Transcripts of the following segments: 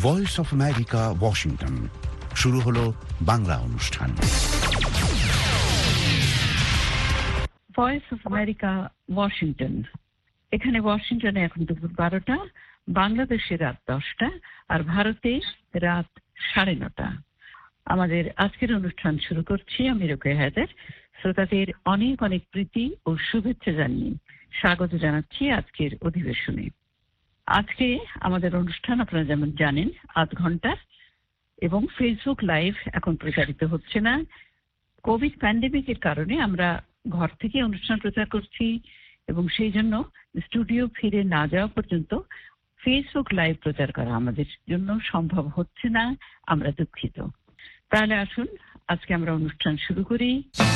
Voice of America, Washington. শুরু হলো বাংলা অনুষ্ঠান। Voice of America, Washington. এখানে ওয়াশিংটনে এখন দুপুর 12টা, বাংলাদেশে রাত 10টা, আর ভারতে রাত 9:30। আমাদের আজকের অনুষ্ঠান শুরু করছি। আমি রোকেয়া হায়দার। শ্রোতাদের অনেক অনেক প্রীতি ও শুভেচ্ছা জানিয়ে স্বাগত জানাচ্ছি আজকের অধিবেশনে। আজকে আমাদের অনুষ্ঠান আপনারা যেমন জানেন 8 ঘন্টার, এবং ফেসবুক লাইভ এখন প্রচারিত হচ্ছে না। কোভিড প্যান্ডেমিকের কারণে আমরা ঘর থেকে অনুষ্ঠান প্রচার করছি, এবং সেই জন্য স্টুডিও ফিরে না যাওয়া পর্যন্ত ফেসবুক লাইভ প্রচার করা আমাদের জন্য সম্ভব হচ্ছে না। আমরা দুঃখিত। তাহলে আসুন আজকে আমরা অনুষ্ঠান শুরু করি।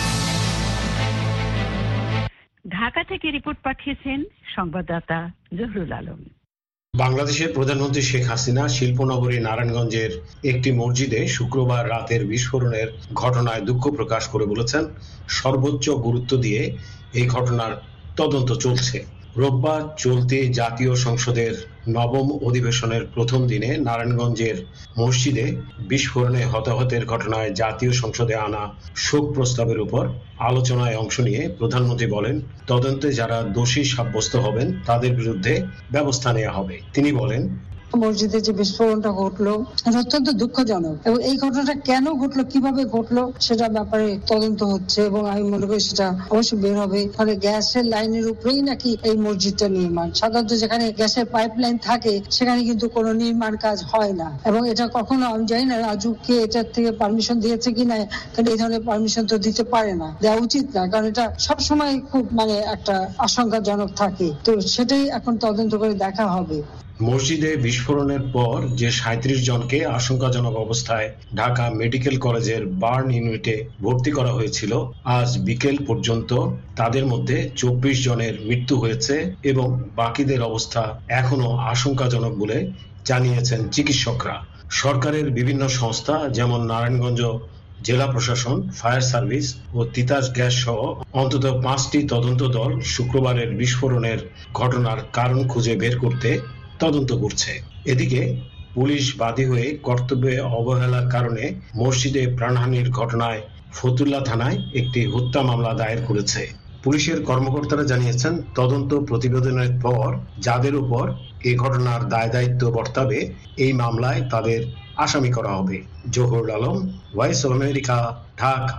ঢাকা থেকে রিপোর্ট পাঠিয়েছেন সংবাদদাতা জহুরুল আলম। বাংলাদেশের প্রধানমন্ত্রী শেখ হাসিনা শিল্পনগরী নারায়ণগঞ্জের একটি মসজিদে শুক্রবার রাতের বিস্ফোরণের ঘটনায় দুঃখ প্রকাশ করে বলেছেন, সর্বোচ্চ গুরুত্ব দিয়ে এই ঘটনার তদন্ত চলছে। রোববার চলতি জাতীয় সংসদের 9ম অধিবেশনের প্রথম দিনে নারায়ণগঞ্জের মসজিদে বিস্ফোরণে হতাহতের ঘটনায় জাতীয় সংসদে আনা শোক প্রস্তাবের উপর আলোচনায় অংশ নিয়ে প্রধানমন্ত্রী বলেন, তদন্তে যারা দোষী সাব্যস্ত হবেন তাদের বিরুদ্ধে ব্যবস্থা নেওয়া হবে। তিনি বলেন, মসজিদে যে বিস্ফোরণটা ঘটলো এটা অত্যন্ত দুঃখজনক, এবং এই ঘটনাটা কেন ঘটলো, কিভাবে ঘটলো সেটা ব্যাপারে তদন্ত হচ্ছে, এবং আমি মনে করি সেটা অবশ্যই বের হবে। ফলে গ্যাসের লাইনের উপরেই নাকি এই মসজিদটা নির্মাণ। সাধারণত যেখানে গ্যাসের পাইপ লাইন থাকে সেখানে কিন্তু কোনো নির্মাণ কাজ হয় না, এবং এটা কখনো আমি জানি না রাজুকে এটার থেকে পারমিশন দিয়েছে কিনা, কারণ এই ধরনের পারমিশন তো দিতে পারে না, দেওয়া উচিত না, কারণ এটা সবসময় খুব একটা আশঙ্কাজনক থাকে। তো সেটাই এখন তদন্ত করে দেখা হবে। মসজিদে বিস্ফোরণের পর যে 37 জনকে আশঙ্কাজনক অবস্থায় ঢাকা মেডিকেল কলেজের বার্ন ইউনিটে ভর্তি করা হয়েছিল, আজ বিকেল পর্যন্ত তাদের মধ্যে 24 জনের মৃত্যু হয়েছে, এবং বাকিদের অবস্থা এখনো আশঙ্কাজনক বলে জানিয়েছেন চিকিৎসকরা। সরকারের বিভিন্ন সংস্থা যেমন নারায়ণগঞ্জ জেলা প্রশাসন, ফায়ার সার্ভিস ও তিতাস গ্যাস সহ অন্তত 5টি তদন্ত দল শুক্রবারের বিস্ফোরণের ঘটনার কারণ খুঁজে বের করতে তদন্ত করছে। এদিকে পুলিশ বাদী হয়ে কর্তব্যে অবহেলার কারণে মসজিদে প্রাণহানির ঘটনায় ফতুল্লা থানায় একটি হত্যা মামলা দায়ের করেছে। পুলিশের কর্মকর্তারা জানিয়েছেন, তদন্ত প্রতিবেদনের পর যাদের উপর এই ঘটনার দায় দায়িত্ব বর্তাবে এই মামলায় তাদের আসামি করা হবে। Zahurul Alam, Voice of America, Dhaka.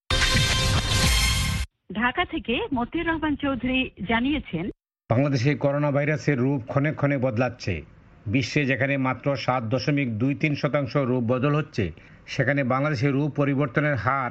Dhaka থেকে মতিউর রহমান চৌধুরী জানিয়েছেন, বাংলাদেশে করোনা ভাইরাসের রূপ ক্ষণে ক্ষণে বদলাচ্ছে। বিশ্বে যেখানে মাত্র 7.23% রূপ বদল হচ্ছে, সেখানে বাংলাদেশের রূপ পরিবর্তনের হার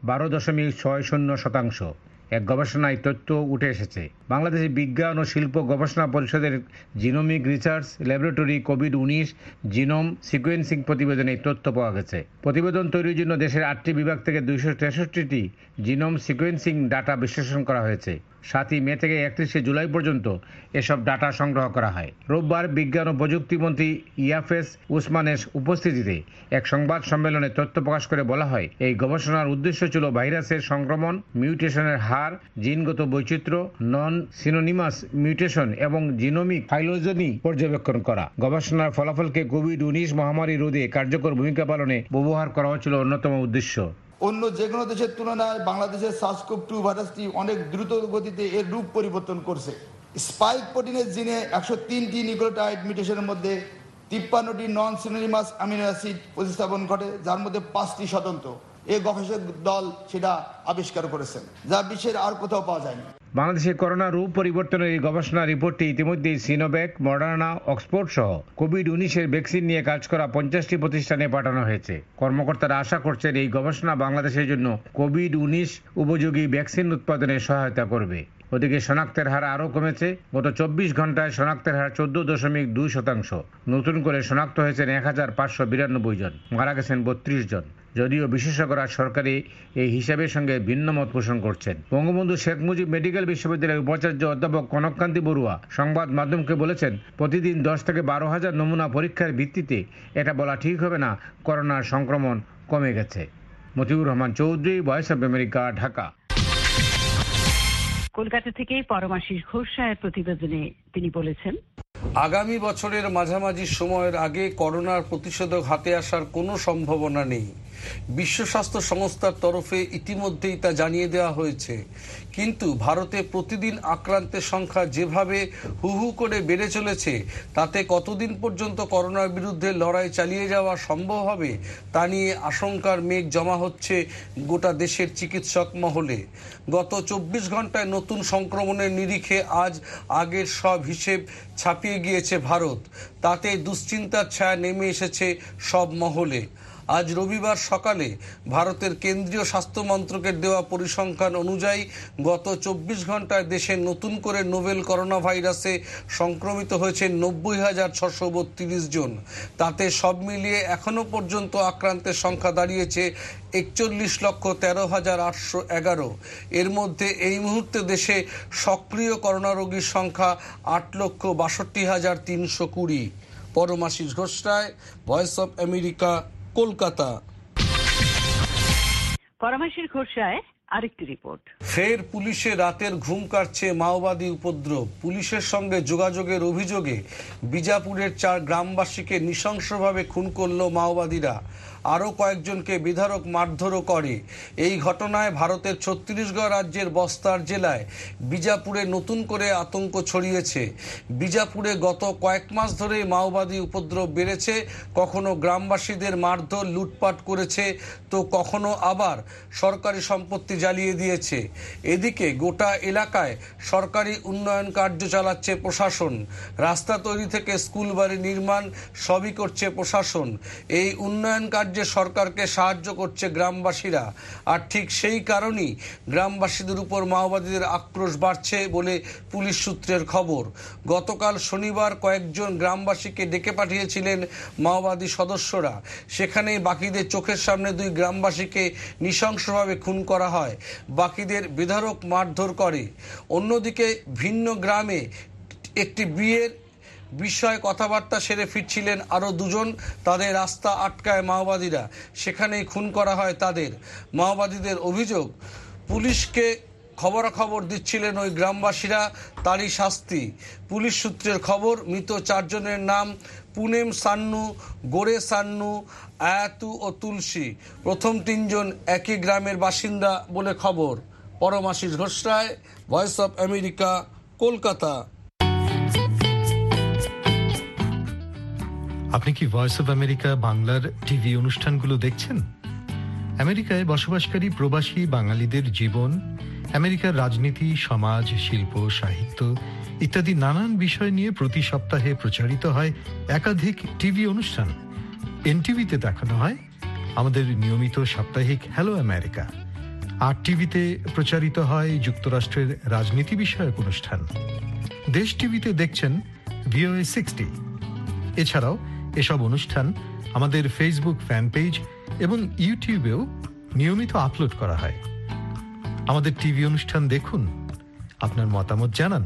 12.60%। এক গবেষণায় তথ্য উঠে এসেছে। বাংলাদেশের বিজ্ঞান ও শিল্প গবেষণা পরিষদের জিনোমিক রিসার্চ ল্যাবরেটরি কোভিড-19 জিনোম সিকোয়েন্সিং প্রতিবেদনে এই তথ্য পাওয়া গেছে। প্রতিবেদন তৈরির জন্য দেশের 8টি বিভাগ থেকে 263টি জিনোম সিকোয়েন্সিং ডাটা বিশ্লেষণ করা হয়েছে। 7 মে থেকে 31 জুলাই পর্যন্ত এসব ডাটা সংগ্রহ করা হয়। রোববার বিজ্ঞান ও প্রযুক্তি মন্ত্রী ইয়াফেস উসমানের উপস্থিতিতে এক সংবাদ সম্মেলনে তথ্য প্রকাশ করে বলা হয়, এই গবেষণার উদ্দেশ্য ছিল ভাইরাসের সংক্রমণ, মিউটেশনের হার, জিনগত বৈচিত্র্য, নন সিনোনিমাস মিউটেশন এবং জিনোমিক ফাইলোজেনি পর্যবেক্ষণ করা। গবেষণার ফলাফলকে কোভিড-19 মহামারী রোধে কার্যকর ভূমিকা পালনে ব্যবহার করা হচ্ছিল অন্যতম উদ্দেশ্য। অন্য যে কোনো দেশের তুলনায় বাংলাদেশের SARS-CoV-2 ভাইরাসটি অনেক দ্রুত গতিতে এর রূপ পরিবর্তন করছে। স্পাইক প্রোটিনের জিনে 103টি নিউক্লিওটাইড মিউটেশনের মধ্যে 53টি নন সিনোনিমাস অ্যামিনো অ্যাসিড প্রতিস্থাপন ঘটে, যার মধ্যে 5টি স্বতন্ত্র। এই গবেষক দল সেটা আবিষ্কার করেছেন, যা বিশ্বের আর কোথাও পাওয়া যায়নি। বাংলাদেশের করোনা রূপ পরিবর্তনের এই গবেষণা রিপোর্টটি ইতিমধ্যেই সিনোভ্যাক, মডার্না, অক্সফোর্ড সহ কোভিড-19 ভ্যাকসিন নিয়ে কাজ করা 50টি প্রতিষ্ঠানে পাঠানো হয়েছে। কর্মকর্তারা আশা করছেন এই গবেষণা বাংলাদেশের জন্য কোভিড-19 উপযোগী ভ্যাকসিন উৎপাদনে সহায়তা করবে। ওদিকে শনাক্তের হার আরও কমেছে। গত 24 ঘন্টায় শনাক্তের হার 14.2%। নতুন করে শনাক্ত হয়েছেন 1592 জন, মারা গেছেন 32 জন। যদিও বিশেষজ্ঞরা সরকারি এই হিসাবের সঙ্গে ভিন্ন মত পোষণ করছেন। বঙ্গবন্ধু শেখ মুজিব মেডিকেল বিশ্ববিদ্যালয়ের উপাচার্য অধ্যাপক কনককান্তি বড়ুয়া সংবাদ মাধ্যমকে বলেছেন, প্রতিদিন 10 থেকে 12,000 নমুনা পরীক্ষার ভিত্তিতে এটা বলা ঠিক হবে না করোনার সংক্রমণ কমে গেছে। Motiur Rahman Chowdhury, Voice of America, Dhaka. Kolkata থেকে পরমাশিস ঘোষ সাহেব প্রতিবেদনে তিনি বলেছেন, আগামী বছরের মাঝামাঝি সময়ের আগে করোনার প্রতিষেধক হাতে আসার কোনো সম্ভাবনা নেই। বিশ্ব স্বাস্থ্য সংস্থার তরফে ইতিমধ্যেই তা জানিয়ে দেওয়া হয়েছে। কিন্তু ভারতে প্রতিদিন আক্রান্তের সংখ্যা যেভাবে হু হু করে বেড়ে চলেছে, তাতে কতদিন পর্যন্ত করোনার বিরুদ্ধে লড়াই চালিয়ে যাওয়া সম্ভব হবে তা নিয়ে আশঙ্কার মেঘ জমা হচ্ছে গোটা দেশের চিকিৎসক মহলে। গত 24 ঘন্টায় নতুন সংক্রমণের নিরিখে আজ আগের সব হিসেব ছাপিয়ে গিয়েছে ভারত। তাতে দুশ্চিন্তার ছায়া নেমে এসেছে সব মহলে। আজ রবিবার সকালে ভারতের কেন্দ্রীয় স্বাস্থ্য মন্ত্রকের দেওয়া পরিসংখ্যান অনুযায়ী গত 24 ঘন্টায় দেশে নতুন করে নোভেল করোনা ভাইরাসে সংক্রমিত হয়েছে 90,632 জন। তাতে সব মিলিয়ে এখনো পর্যন্ত আক্রান্তের সংখ্যা দাঁড়িয়েছে 41,13,811। এর মধ্যে এই মুহূর্তে দেশে সক্রিয় করোনা রোগীর সংখ্যা 8,62,320। Paramashis Ghosh Roy, Voice of America, Kolkata. Paramashis Ghosh Roy আরেকটি রিপোর্ট। ফের পুলিশে রাতের ঘুম কাটছে মাওবাদী উপদ্রব। পুলিশের সঙ্গে যোগাযোগের অভিযোগে বিজাপুরের 4 গ্রামবাসীকে নৃশংসভাবে খুন করল মাওবাদীরা। আরও কয়েকজনকে বেধড়ক মারধরও করে। এই ঘটনায় ভারতের ছত্তিশগড় রাজ্যের বস্তার জেলায় বিজাপুরে নতুন করে আতঙ্ক ছড়িয়েছে। বিজাপুরে গত কয়েক মাস ধরে মাওবাদী উপদ্রব বেড়েছে। কখনো গ্রামবাসীদের মারধর লুটপাট করেছে, তো কখনো আবার সরকারি সম্পত্তি জ্বালিয়ে দিয়েছে। এদিকে গোটা এলাকায় সরকারি উন্নয়ন কার্য চালাচ্ছে প্রশাসন। রাস্তা তৈরি থেকে স্কুল বাড়ি নির্মাণ সবই করছে প্রশাসন। এই উন্নয়ন কার্য সরকারকে সাহায্য করছে গ্রামবাসীরা। আর ঠিক সেই কারণেই গ্রামবাসীদের উপর মাওবাদীদের আক্রোশ বাড়ছে বলে পুলিশ সূত্রের খবর। গতকাল শনিবার কয়েকজন গ্রামবাসীকে ডেকে পাঠিয়েছিলেন মাওবাদী সদস্যরা। সেখানেই বাকিদের চোখের সামনে 2 গ্রামবাসীকে নৃশংসভাবে খুন করা হয়। বাকিদের বেধড়ক মারধর করে। অন্যদিকে ভিন্ন গ্রামে একটি বিয়ের বিষয়ে কথাবার্তা সেরে ফিরছিলেন আরও 2 জন। তাদের রাস্তা আটকায় মাওবাদীরা, সেখানেই খুন করা হয় তাদের। মাওবাদীদের অভিযোগ, পুলিশকে খবরাখবর দিচ্ছিলেন ওই গ্রামবাসীরা, তারই শাস্তি। পুলিশ সূত্রের খবর, মৃত 4 জনের নাম পুনেম সান্নু, গোরে সান্নু, আয়াতু ও তুলসী। প্রথম 3 জন একই গ্রামের বাসিন্দা বলে খবর। Paramashis Ghosh Roy, Voice of America, Kolkata. আপনি কি ভয়েস অফ আমেরিকা বাংলার টিভি অনুষ্ঠানগুলো দেখছেন? আমেরিকায় বসবাসকারী প্রবাসী বাঙালিদের জীবন, আমেরিকার রাজনীতি, সমাজ, শিল্প, সাহিত্য ইত্যাদি নানান বিষয় নিয়ে প্রতি সপ্তাহে প্রচারিত হয় একাধিক টিভি অনুষ্ঠান। এনটিভিতে দেখানো হয় আমাদের নিয়মিত সাপ্তাহিক হ্যালো আমেরিকা। আর টিভিতে প্রচারিত হয় যুক্তরাষ্ট্রের রাজনীতি বিষয়ক অনুষ্ঠান। দেশ টিভিতে দেখছেন VOA 60। এছাড়াও এসব অনুষ্ঠান আমাদের ফেসবুক ফ্যান পেজ এবং ইউটিউবেও নিয়মিত আপলোড করা হয়। আমাদের টিভি অনুষ্ঠান দেখুন, আপনার মতামত জানান।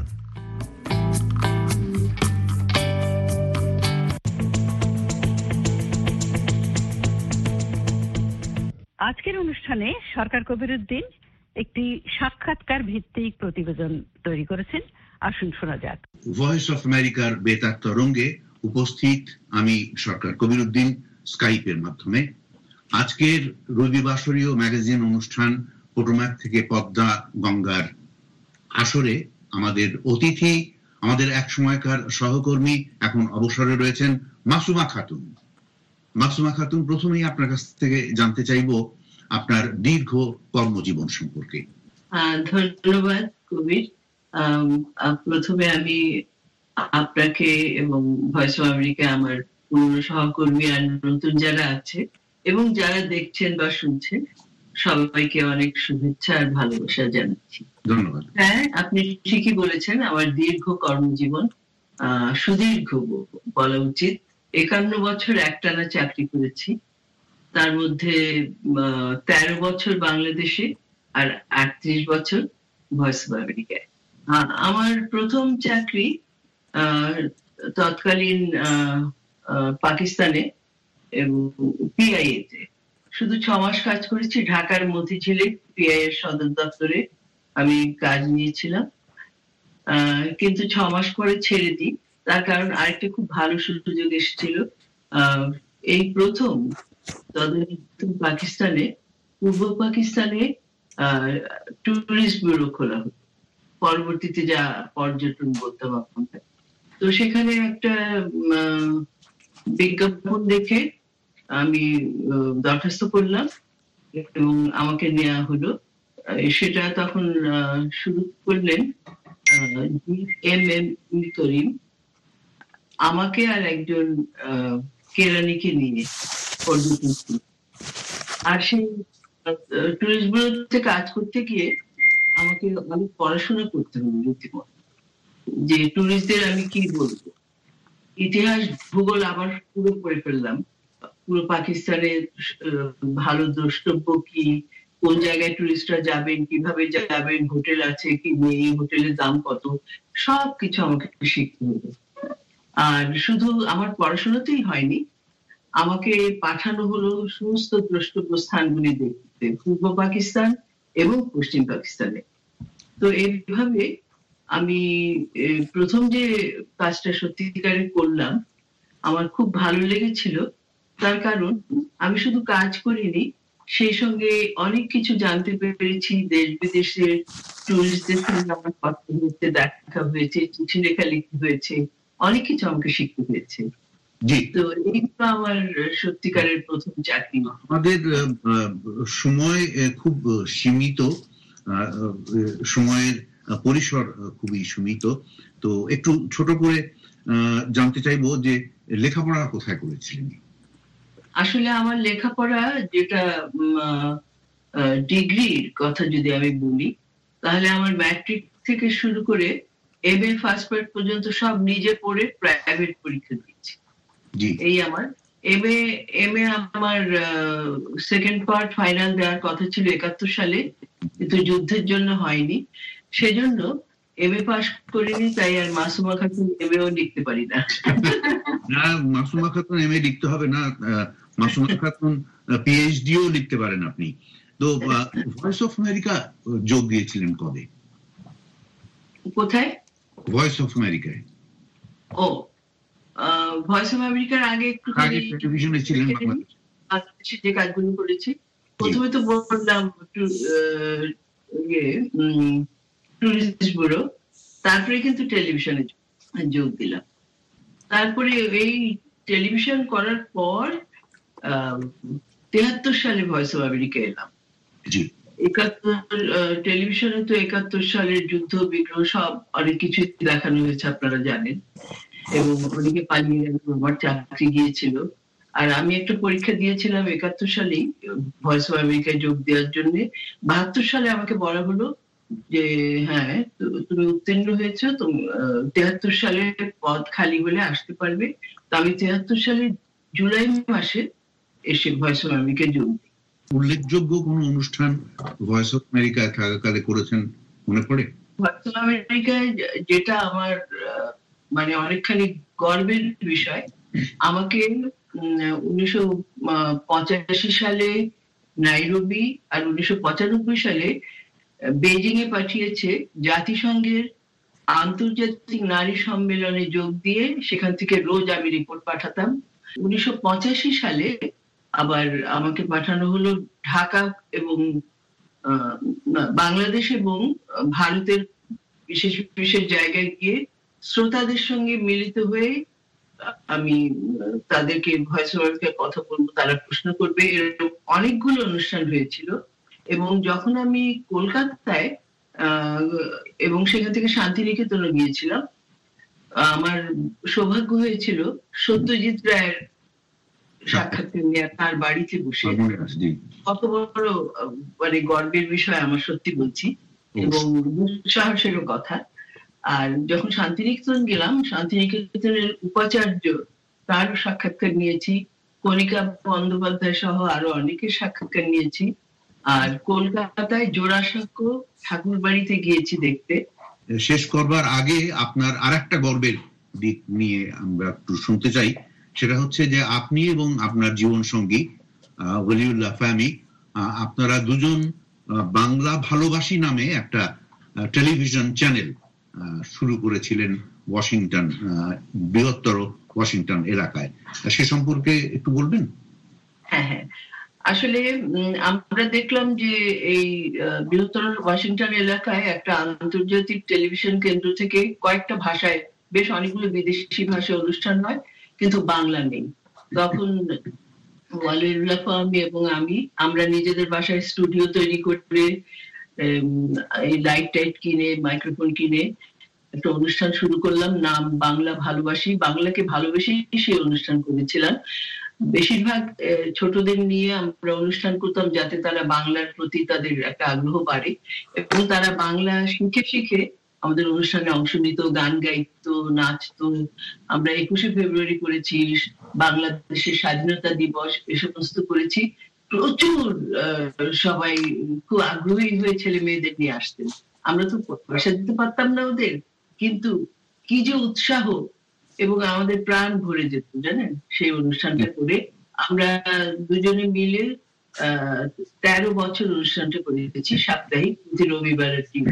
আজকের অনুষ্ঠানে সরকার কবিরউদ্দিন একটি সাক্ষাৎকার ভিত্তিক প্রতিবেদন তৈরি করেছেন। আসুন শোনা যাক। ভয়েস অফ আমেরিকার বেতার তরঙ্গে উপস্থিত আমি সরকার কবিরউদ্দিন, স্কাইপের মাধ্যমে। আজকের রবিবাসরীয় ম্যাগাজিন অনুষ্ঠান পোটোম্যাক থেকে পদ্মা গঙ্গার আসরে আমাদের অতিথি, আমাদের এক সময়কার সহকর্মী, এখন অবসরে রয়েছেন মাসুমা খাতুন। মাসুমা খাতুন, প্রথমেই আপনার কাছ থেকে জানতে চাইব আপনার দীর্ঘ কর্মজীবন সম্পর্কে। ধন্যবাদ কবির। প্রথমে আমি আপনাকে এবং ভয়েস অফ আমেরিকা, আমার পুরনো সহকর্মী আর নতুন যারা আছে এবং যারা দেখছেন বা শুনছেন, সবাইকে অনেক শুভেচ্ছা আর ভালোবাসা জানাচ্ছি। ধন্যবাদ। হ্যাঁ, আপনি ঠিকই বলেছেন, আমার দীর্ঘ কর্মজীবন, সুদীর্ঘ বলা উচিত। 51 বছর একটানা চাকরি করেছি। তার মধ্যে 13 বছর বাংলাদেশে আর 38 বছর ভয়েস অফ আমেরিকায়। আমার প্রথম চাকরি তৎকালীন পাকিস্তানে এবং PIA তে শুধু 6 মাস কাজ করেছি। ঢাকার মতিঝিলে PIA এর সদর দপ্তরে আমি কাজ নিয়েছিলাম, কিন্তু 6 মাস পরে ছেড়ে দিই। তার কারণ আরেকটা খুব ভালো সুযোগ এসেছিল। এই প্রথম তদানীন্তন পাকিস্তানে, পূর্ব পাকিস্তানে ট্যুরিস্ট ব্যুরো খোলা হলো, পরবর্তীতে যা পর্যটন বলতাম আপনাকে। তো সেখানে একটা বিজ্ঞাপন দেখে আমি দরখাস্ত করলাম এবং আমাকে নেওয়া হলো। সেটা তখন শুরু করলেন এম করিম, আমাকে আর একজন কেরানিকে নিয়ে পর্যটন। আর সেই টুরিস্ট ব্যুরোতে কাজ করতে গিয়ে আমাকে অনেক পড়াশোনা করতে হবে রীতিমতো, যে টুরিস্টদের আমি কি বলবো, ইতিহাস ভূগোল আবার পুরো পড়ে ফেললাম। পুরো পাকিস্তানের ভালো দ্রষ্টব্য কি, কোন জায়গায় টুরিস্টরা যাবেন, কিভাবে যাবেন, হোটেল আছে কি নেই, হোটেলের দাম কত, সবকিছু আমাকে শিখতে হবে। আর শুধু আমার পড়াশোনাতেই হয়নি, আমাকে পাঠানো হলো সমস্ত দ্রষ্টব্য স্থানগুলি দেখতে, পূর্ব পাকিস্তান এবং পশ্চিম পাকিস্তানে। তো এইভাবে আমি প্রথম যে কাজটা সত্যিকারে করলাম আমার খুব ভালো লেগেছিল। তার কারণ আমি শুধু কাজ করিনি, সেই সঙ্গে অনেক কিছু জানতে পেরেছি। দেশ বিদেশের টুরিস্টদের সঙ্গে আমার কথা হয়েছে, দেখা হয়েছে, চিঠি লেখা লিখতে হয়েছে, অনেক কিছু আমাকে শিখতে হয়েছে। তো এই তো আমার সত্যিকারের প্রথম চাকরি। আমাদের সময় খুব সীমিত, সময়ের পরিসর খুবই সীমিত, তো একটু ছোট করে জানতে চাইবো যে লেখাপড়া কোথায় করেছিলেন? আসলে আমার লেখাপড়া যেটা ডিগ্রির কথা যদি আমি বলি, তাহলে আমার ম্যাট্রিক থেকে শুরু করে এমএ ফার্স্ট পার্ট পর্যন্ত সব নিজে পড়ে প্রাইভেট পরীক্ষা দিয়েছি। এই আমার এমএ আমার সেকেন্ড পার্ট ফাইনাল দেওয়ার কথা ছিল 71 সালে, কিন্তু যুদ্ধের জন্য হয়নি, সেজন্য এমএ পাস করিনি। তাই আর মাসুমা খাতুন এমএও লিখতে পারি না। না, মাসুমা খাতুন এমএ লিখতে হবে না, মাসুমা খাতুন পিএইচডিও লিখতে পারেন আপনি। তো ভয়েস অফ আমেরিকা যোগ দিয়েছিলেন কবে? কোথায়? ভয়েস অফ আমেরিকায়। ও, ভয়েস অফ আমেরিকার আগে একটু টেলিভিশনে ছিলেন, যে কাজগুলো করেছি। প্রথমে তো বললাম টুরিস্ট ব্যুরো, তারপরে কিন্তু টেলিভিশনে যোগ দিলাম। তারপরে এই টেলিভিশন করার পর 73 সালে ভয়েস অফ আমেরিকা এলাম। 71 টেলিভিশনে তো 71 সালের যুদ্ধ বিগ্রহ সব অনেক কিছু দেখানো হয়েছে, আপনারা জানেন, এবং অনেকে পালিয়ে আমার চাকরি গিয়েছিল। আর আমি একটা পরীক্ষা দিয়েছিলাম 71 সালেই ভয়েস অফ আমেরিকায় যোগ দেওয়ার জন্য। 72 সালে আমাকে বলা হলো যে হ্যাঁ তুমি উত্তীর্ণ হয়েছো, তুমি 73 সালে পদ খালি হলে আসতে পারবে। তো আমি 73 সালের জুলাই মাসে এসে ভয়েস অফ আমেরিকায় যোগ দিই। উল্লেখযোগ্য কোন অনুষ্ঠান ভয়েস অফ আমেরিকায় থাকাকালে করেছেন মনে পড়ে? ভয়েস অফ আমেরিকায় যেটা আমার মানে অনেকখানি গর্বের বিষয়, আমাকে 1985 সালে নাইরোবি আর 1995 সালে বেজিং এ পাঠিয়েছে জাতিসংঘের আন্তর্জাতিক নারী সম্মেলনে যোগ দিয়ে। সেখান থেকে রোজ আমি রিপোর্ট পাঠাতাম। 1985 সালে আবার আমাকে পাঠানো হলো ঢাকা এবং বাংলাদেশ এবং ভারতের বিশেষ বিশেষ জায়গায় গিয়ে শ্রোতাদের সঙ্গে মিলিত হয়ে আমি তাদেরকে ভয়েস অফ আমেরিকায় কথা বলবো, তারা প্রশ্ন করবে, এরকম অনেকগুলো অনুষ্ঠান হয়েছিল। এবং যখন আমি কলকাতায় এবং সেখান থেকে শান্তিনিকেতনে গিয়েছিলাম, আমার সৌভাগ্য হয়েছিল সত্যজিৎ রায়ের সাক্ষাৎকার নেওয়া তার বাড়িতে বসে। কত বড় মানে গর্বের বিষয় আমার, সত্যি বলছি, এবং সাহসেরও কথা। আর যখন শান্তিনিকেতন গেলাম, শান্তিনিকেতনের উপাচার্য তার সাক্ষাৎকার নিয়েছি, কণিকা বন্দ্যোপাধ্যায় সহ আরো অনেকের সাক্ষাৎকার নিয়েছি। আর কলকাতায় জোড়াসাঁকো ঠাকুর বাড়িতে গিয়েছি দেখতে। শেষ করবার আগে আপনার আরেকটা গর্বের দিক নিয়ে আমরা একটু শুনতে চাই, সেটা হচ্ছে যে আপনি এবং আপনার জীবন সঙ্গী ওলিউল্লাহ ফাহমি, আপনারা দুজন বাংলা ভালোবাসি নামে একটা টেলিভিশন চ্যানেল শুরু করেছিলেন ওয়াশিংটন, বৃহত্তর ওয়াশিংটন এলাকায়। সে সম্পর্কে একটু বলবেন? হ্যাঁ, আসলে আমরা দেখলাম যে এই বৃহত্তর ওয়াশিংটন এলাকায় একটা আন্তর্জাতিক টেলিভিশন কেন্দ্র থেকে কয়েকটা ভাষায় বেশ অনেকগুলো বিদেশি ভাষায় অনুষ্ঠান হয়, কিন্তু বাংলা নেই। তখন ওয়ালিউল্লাহ ফাহমি এবং আমরা নিজেদের বাসায় স্টুডিও তৈরি করে এই লাইট টাইট কিনে, মাইক্রোফোন কিনে একটা অনুষ্ঠান শুরু করলাম, নাম বাংলা ভালোবাসি। বাংলাকে ভালোবেসেই সেই অনুষ্ঠান করেছিলাম। বেশিরভাগ ছোটদের নিয়ে আমরা অনুষ্ঠান করতাম যাতে তারা বাংলার প্রতি তাদের একটা আগ্রহ বাড়ে এবং তারা বাংলা শিখে শিখে আমাদের অনুষ্ঠানে অংশ নিত, গান গাইতো, নাচতো। আমরা 21শে ফেব্রুয়ারি করেছি, বাংলাদেশের স্বাধীনতা দিবস, এ সমস্ত করেছি। প্রচুর সবাই খুব আগ্রহী হয়ে ছেলে মেয়েদের নিয়ে আসতেন। আমরা তো পয়সা দিতে পারতাম না ওদের, কিন্তু কি যে উৎসাহ এবং আমাদের প্রাণ ভরে যেত জানেন সেই অনুষ্ঠানটা করে। আমরা দুজনে মিলে 13 বছর অনুষ্ঠানটা করেছি, সাপ্তাহিক প্রতি রবিবারের দিন।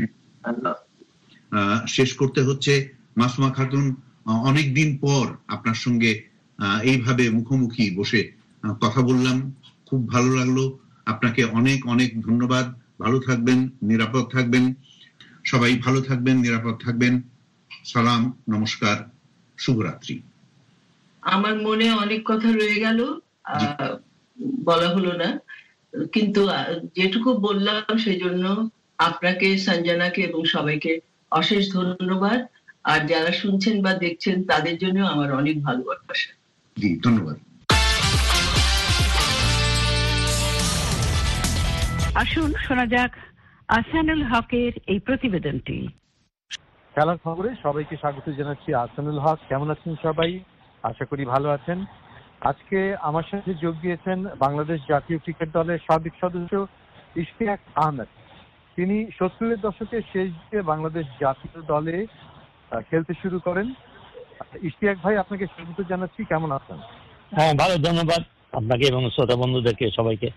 শেষ করতে হচ্ছে, মাসুমা খাতুন, অনেকদিন পর আপনার সঙ্গে এইভাবে মুখোমুখি বসে কথা বললাম, খুব ভালো লাগলো। আপনাকে অনেক অনেক ধন্যবাদ। ভালো থাকবেন, নিরাপদ থাকবেন। সবাই ভালো থাকবেন, নিরাপদ থাকবেন। সালাম, নমস্কার, শুভরাত্রি। আমার মনে অনেক কথা রয়ে গেল, বলা হলো না, কিন্তু যেটুকু বললাম সেই জন্য আপনাকে, সঞ্জনাকে এবং সবাইকে অশেষ ধন্যবাদ। আর যারা শুনছেন বা দেখছেন তাদের জন্য আমার অনেক ভালোবাসা। জি, ধন্যবাদ। আসুন শোনা যাক আহসানুল হকের এই প্রতিবেদনটি। খেলার খবরে সবাইকে স্বাগত জানাচ্ছি। আহসানুল হক, কেমন আছেন সবাই? আশা করি ভালো আছেন। আজকে আমার সাথে যোগ দিয়েছেন বাংলাদেশ জাতীয় ক্রিকেট দলের সাবেক সদস্য ইশতিয়াক আহমেদ। তিনি 70-এর দশকের শেষ দিকে বাংলাদেশ জাতীয় দলে খেলতে শুরু করেন। ইশতিয়াক ভাই, আপনাকে স্বাগত জানাচ্ছি, কেমন আছেন? হ্যাঁ, ভালো, ধন্যবাদ আপনাকে এবং শ্রোতা বন্ধুদেরকে সবাইকে।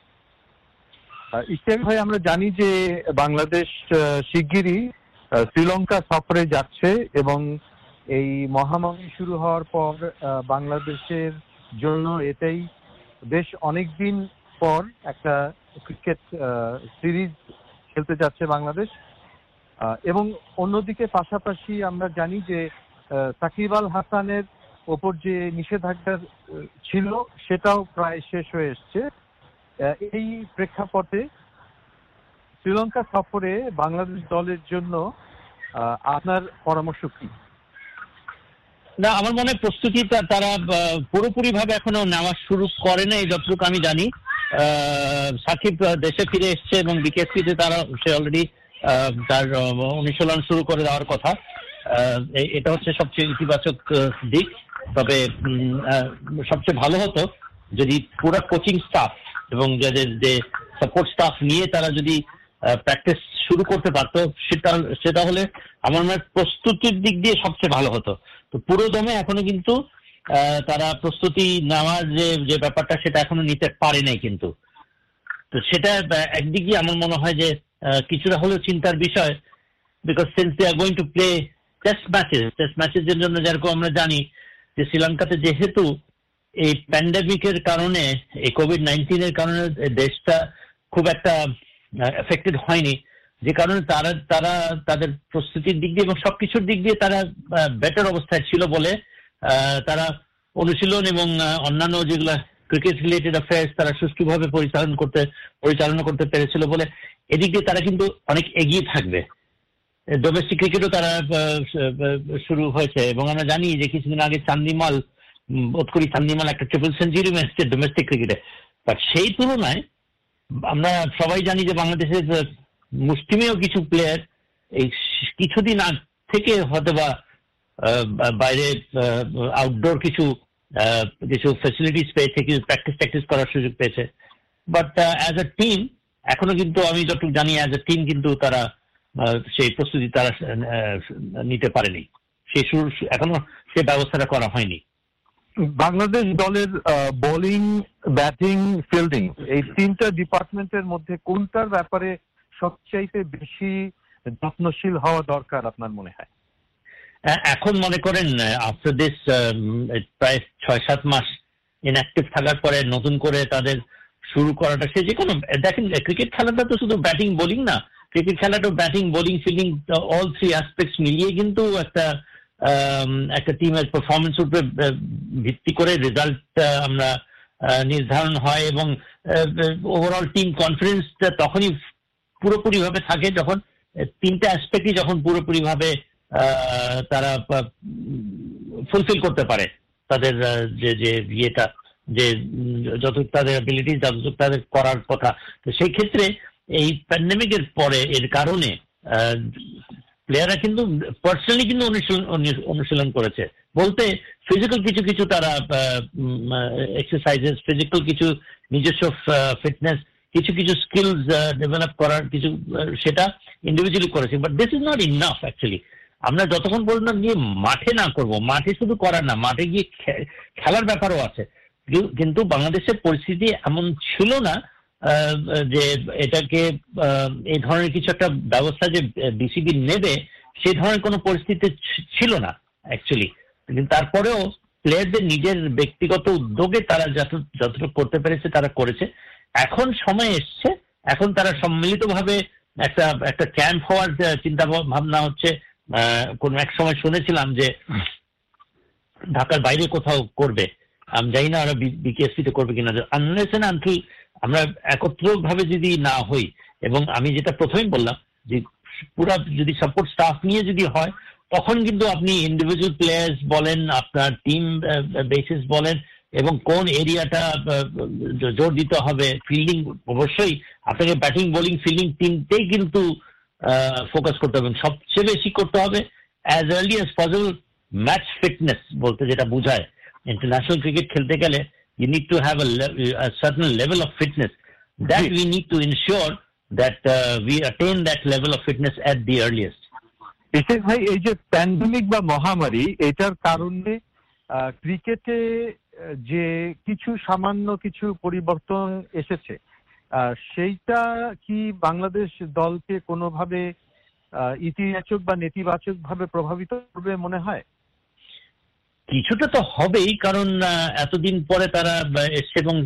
ইশতিয়াক ভাই, আমরা জানি যে বাংলাদেশ শিগগিরই শ্রীলঙ্কা সফরে যাচ্ছে এবং এই মহামারী শুরু হওয়ার পর বাংলাদেশের জন্য এটাই বেশ অনেকদিন পর একটা ক্রিকেট সিরিজ খেলতে যাচ্ছে বাংলাদেশ। এবং অন্যদিকে পাশাপাশি আমরা জানি যে সাকিব আল হাসানের ওপর যে নিষেধাজ্ঞা ছিল সেটাও প্রায় শেষ হয়ে এসছে। এই প্রেক্ষাপটে শ্রীলঙ্কা সফরে বাংলাদেশ দলের জন্য আপনার পরামর্শ কি? না, আমার মনে হয় প্রস্তুতি তারা পুরোপুরি ভাবে এখনো নেওয়া শুরু করে নাই যতটুকু আমি জানি। সাকিব দেশে ফিরে এসছে এবং বিকেএসপিতে সে অলরেডি তার অনুশীলন শুরু করে দেওয়ার কথা। এটা হচ্ছে সবচেয়ে ইতিবাচক দিক। তবে সবচেয়ে ভালো হতো যদি পুরো কোচিং স্টাফ এবং যাদের যে সাপোর্ট স্টাফ নিয়ে তারা যদি প্র্যাকটিস শুরু করতে পারতো, সেটা হলে আমার মনে হয় প্রস্তুতির দিক দিয়ে সবচেয়ে ভালো হতো। তো পুরো দমে এখনো কিন্তু তারা প্রস্তুতি নেওয়ার যে ব্যাপারটা সেটা এখনো নিতে পারে নাই কিন্তু। তো সেটা একদিক দিয়ে আমার মনে হয় যে কিছুটা হলেও চিন্তার বিষয়, because since they are going to play test ম্যাচের জন্য যেরকম আমরা জানি যে শ্রীলঙ্কাতে যেহেতু এই প্যান্ডেমিকের কারণে, এই কোভিড-19 কারণে দেশটা খুব একটা এফেক্টেড হয়নি, যে কারণে তারা তাদের প্রস্তুতির দিক দিয়ে এবং সবকিছুর দিক দিয়ে তারা বেটার অবস্থায় ছিল বলে তারা অনুশীলন এবং অন্যান্য যেগুলো ক্রিকেট রিলেটেড অ্যাফেয়ার্স তারা সুষ্ঠুভাবে পরিচালনা করতে পেরেছিল বলে এদিক দিয়ে তারা কিন্তু অনেক এগিয়ে থাকবে। ডোমেস্টিক ক্রিকেটও তারা শুরু হয়েছে এবং আমরা জানি যে কিছুদিন আগে চান্দিমাল একটা ট্রিপল সেঞ্চুরি মেরেছে ডোমেস্টিক ক্রিকেটে। বাট সেই তুলনায় আমরা সবাই জানি যে বাংলাদেশের মুষ্টিমেয় কিছু প্লেয়ার এই কিছুদিন আগ থেকে হয়তো বা বাইরে আউটডোর কিছু ফ্যাসিলিটিস পেয়েছে, কিছু প্র্যাকটিস করার সুযোগ পেয়েছে। বাট অ্যাজ এ টিম এখনো কিন্তু আমি যতটুকু জানি অ্যাজ এ টিম কিন্তু তারা সেই প্রস্তুতি তারা নিতে পারেনি, এখনো সেই ব্যবস্থাটা করা হয়নি। বাংলাদেশ দলের বোলিং, ব্যাটিং, ফিল্ডিং এই তিনটা ডিপার্টমেন্টের মধ্যে কোনটার ব্যাপারে সবচাইতে বেশি যত্নশীল হওয়া দরকার আপনার মনে হয়? এখন মনে করেন আফটার দিস প্রায় 6-7 মাস ইনঅ্যাক্টিভ থাকার পরে নতুন করে তাদের শুরু করাটা, সে যে কোনো, দেখেন ক্রিকেট খেলাটা তো শুধু ব্যাটিং বোলিং না, ক্রিকেট খেলাটা batting bowling fielding all 3 aspects মিলিয়ে কিন্তু একটা টিমের পারফরমেন্স উপরে ভিত্তি করে রেজাল্ট আমরা নির্ধারণ হয়, এবং ওভারঅল টিম কনফিডেন্সটা তখনই পুরোপুরি ভাবে থাকে যখন 3টা অ্যাসপেক্টই যখন পুরোপুরি ভাবে তারা ফুলফিল করতে পারে তাদের যে ইয়েটা, যে যতটুকু তাদের অ্যাবিলিটি, যতটুকু তাদের করার কথা। তো সেই ক্ষেত্রে এই প্যান্ডেমিকের পরে এর কারণে প্লেয়াররা কিন্তু পার্সোনালি কিন্তু অনুশীলন করেছে, বলতে ফিজিক্যাল কিছু তারা এক্সারসাইজেস, ফিজিক্যাল কিছু নিজস্ব ফিটনেস, কিছু স্কিলস ডেভেলপ করার কিছু, সেটা ইন্ডিভিজুয়ালি করেছে। But this is not enough actually. আমরা যতক্ষণ পর্যন্ত গিয়ে মাঠে না করব, মাঠে শুধু করার না, মাঠে গিয়ে খেলার ব্যাপারও আছে। কিন্তু বাংলাদেশের পরিস্থিতি এমন ছিল না যে এটাকে এই ধরনের কিছু একটা ব্যবস্থা যে বিসিবি নেবে, সেই ধরনের কোনো পরিস্থিতি ছিল না অ্যাকচুয়ালি। কিন্তু তারপরেও প্লেয়ারদের নিজের ব্যক্তিগত উদ্যোগে তারা যতটুকু করতে পেরেছে তারা করেছে। এখন সময় এসছে, এখন তারা সম্মিলিতভাবে একটা ক্যাম্প হওয়ার চিন্তা ভাবনা হচ্ছে। কোন এক সময় শুনেছিলাম যে ঢাকার বাইরে কোথাও করবে, আমি জানি না ওরা বিকেএসপিতে করবে কিনা। আনলেস এন্ড আনটিল আমরা একত্রভাবে যদি না হই, এবং আমি যেটা প্রথমেই বললাম যে পুরো যদি সাপোর্ট স্টাফ নিয়ে যদি হয়, তখন কিন্তু আপনি ইন্ডিভিজুয়াল প্লেয়ার্স বলেন, আপনার টিম বেসিস বলেন, এবং কোন এরিয়াটা জোর দিতে হবে, ফিল্ডিং অবশ্যই আপনাকে ব্যাটিং বোলিং ফিল্ডিং তিনটেই কিন্তু ফোকাস করতে হবে। সবচেয়ে বেশি করতে হবে as early as possible match fitness, বলতে যেটা বোঝায় ইন্টারন্যাশনাল ক্রিকেট খেলতে গেলে you need to have a certain level of fitness that we need to ensure that we attain that level of fitness at the earliest. ইসেক ভাই, এই যে pandemic বা মহামারী, এটার কারণে ক্রিকেটে যে সামান্য কিছু পরিবর্তন এসেছে, সেইটা কি বাংলাদেশ দলকে কোনোভাবে ইতিবাচক বা নেতিবাচক ভাবে প্রভাবিত করবে মনে হয়? কিছুটা তো হবেই, কারণ এতদিন পরে তারা এসছে, এবং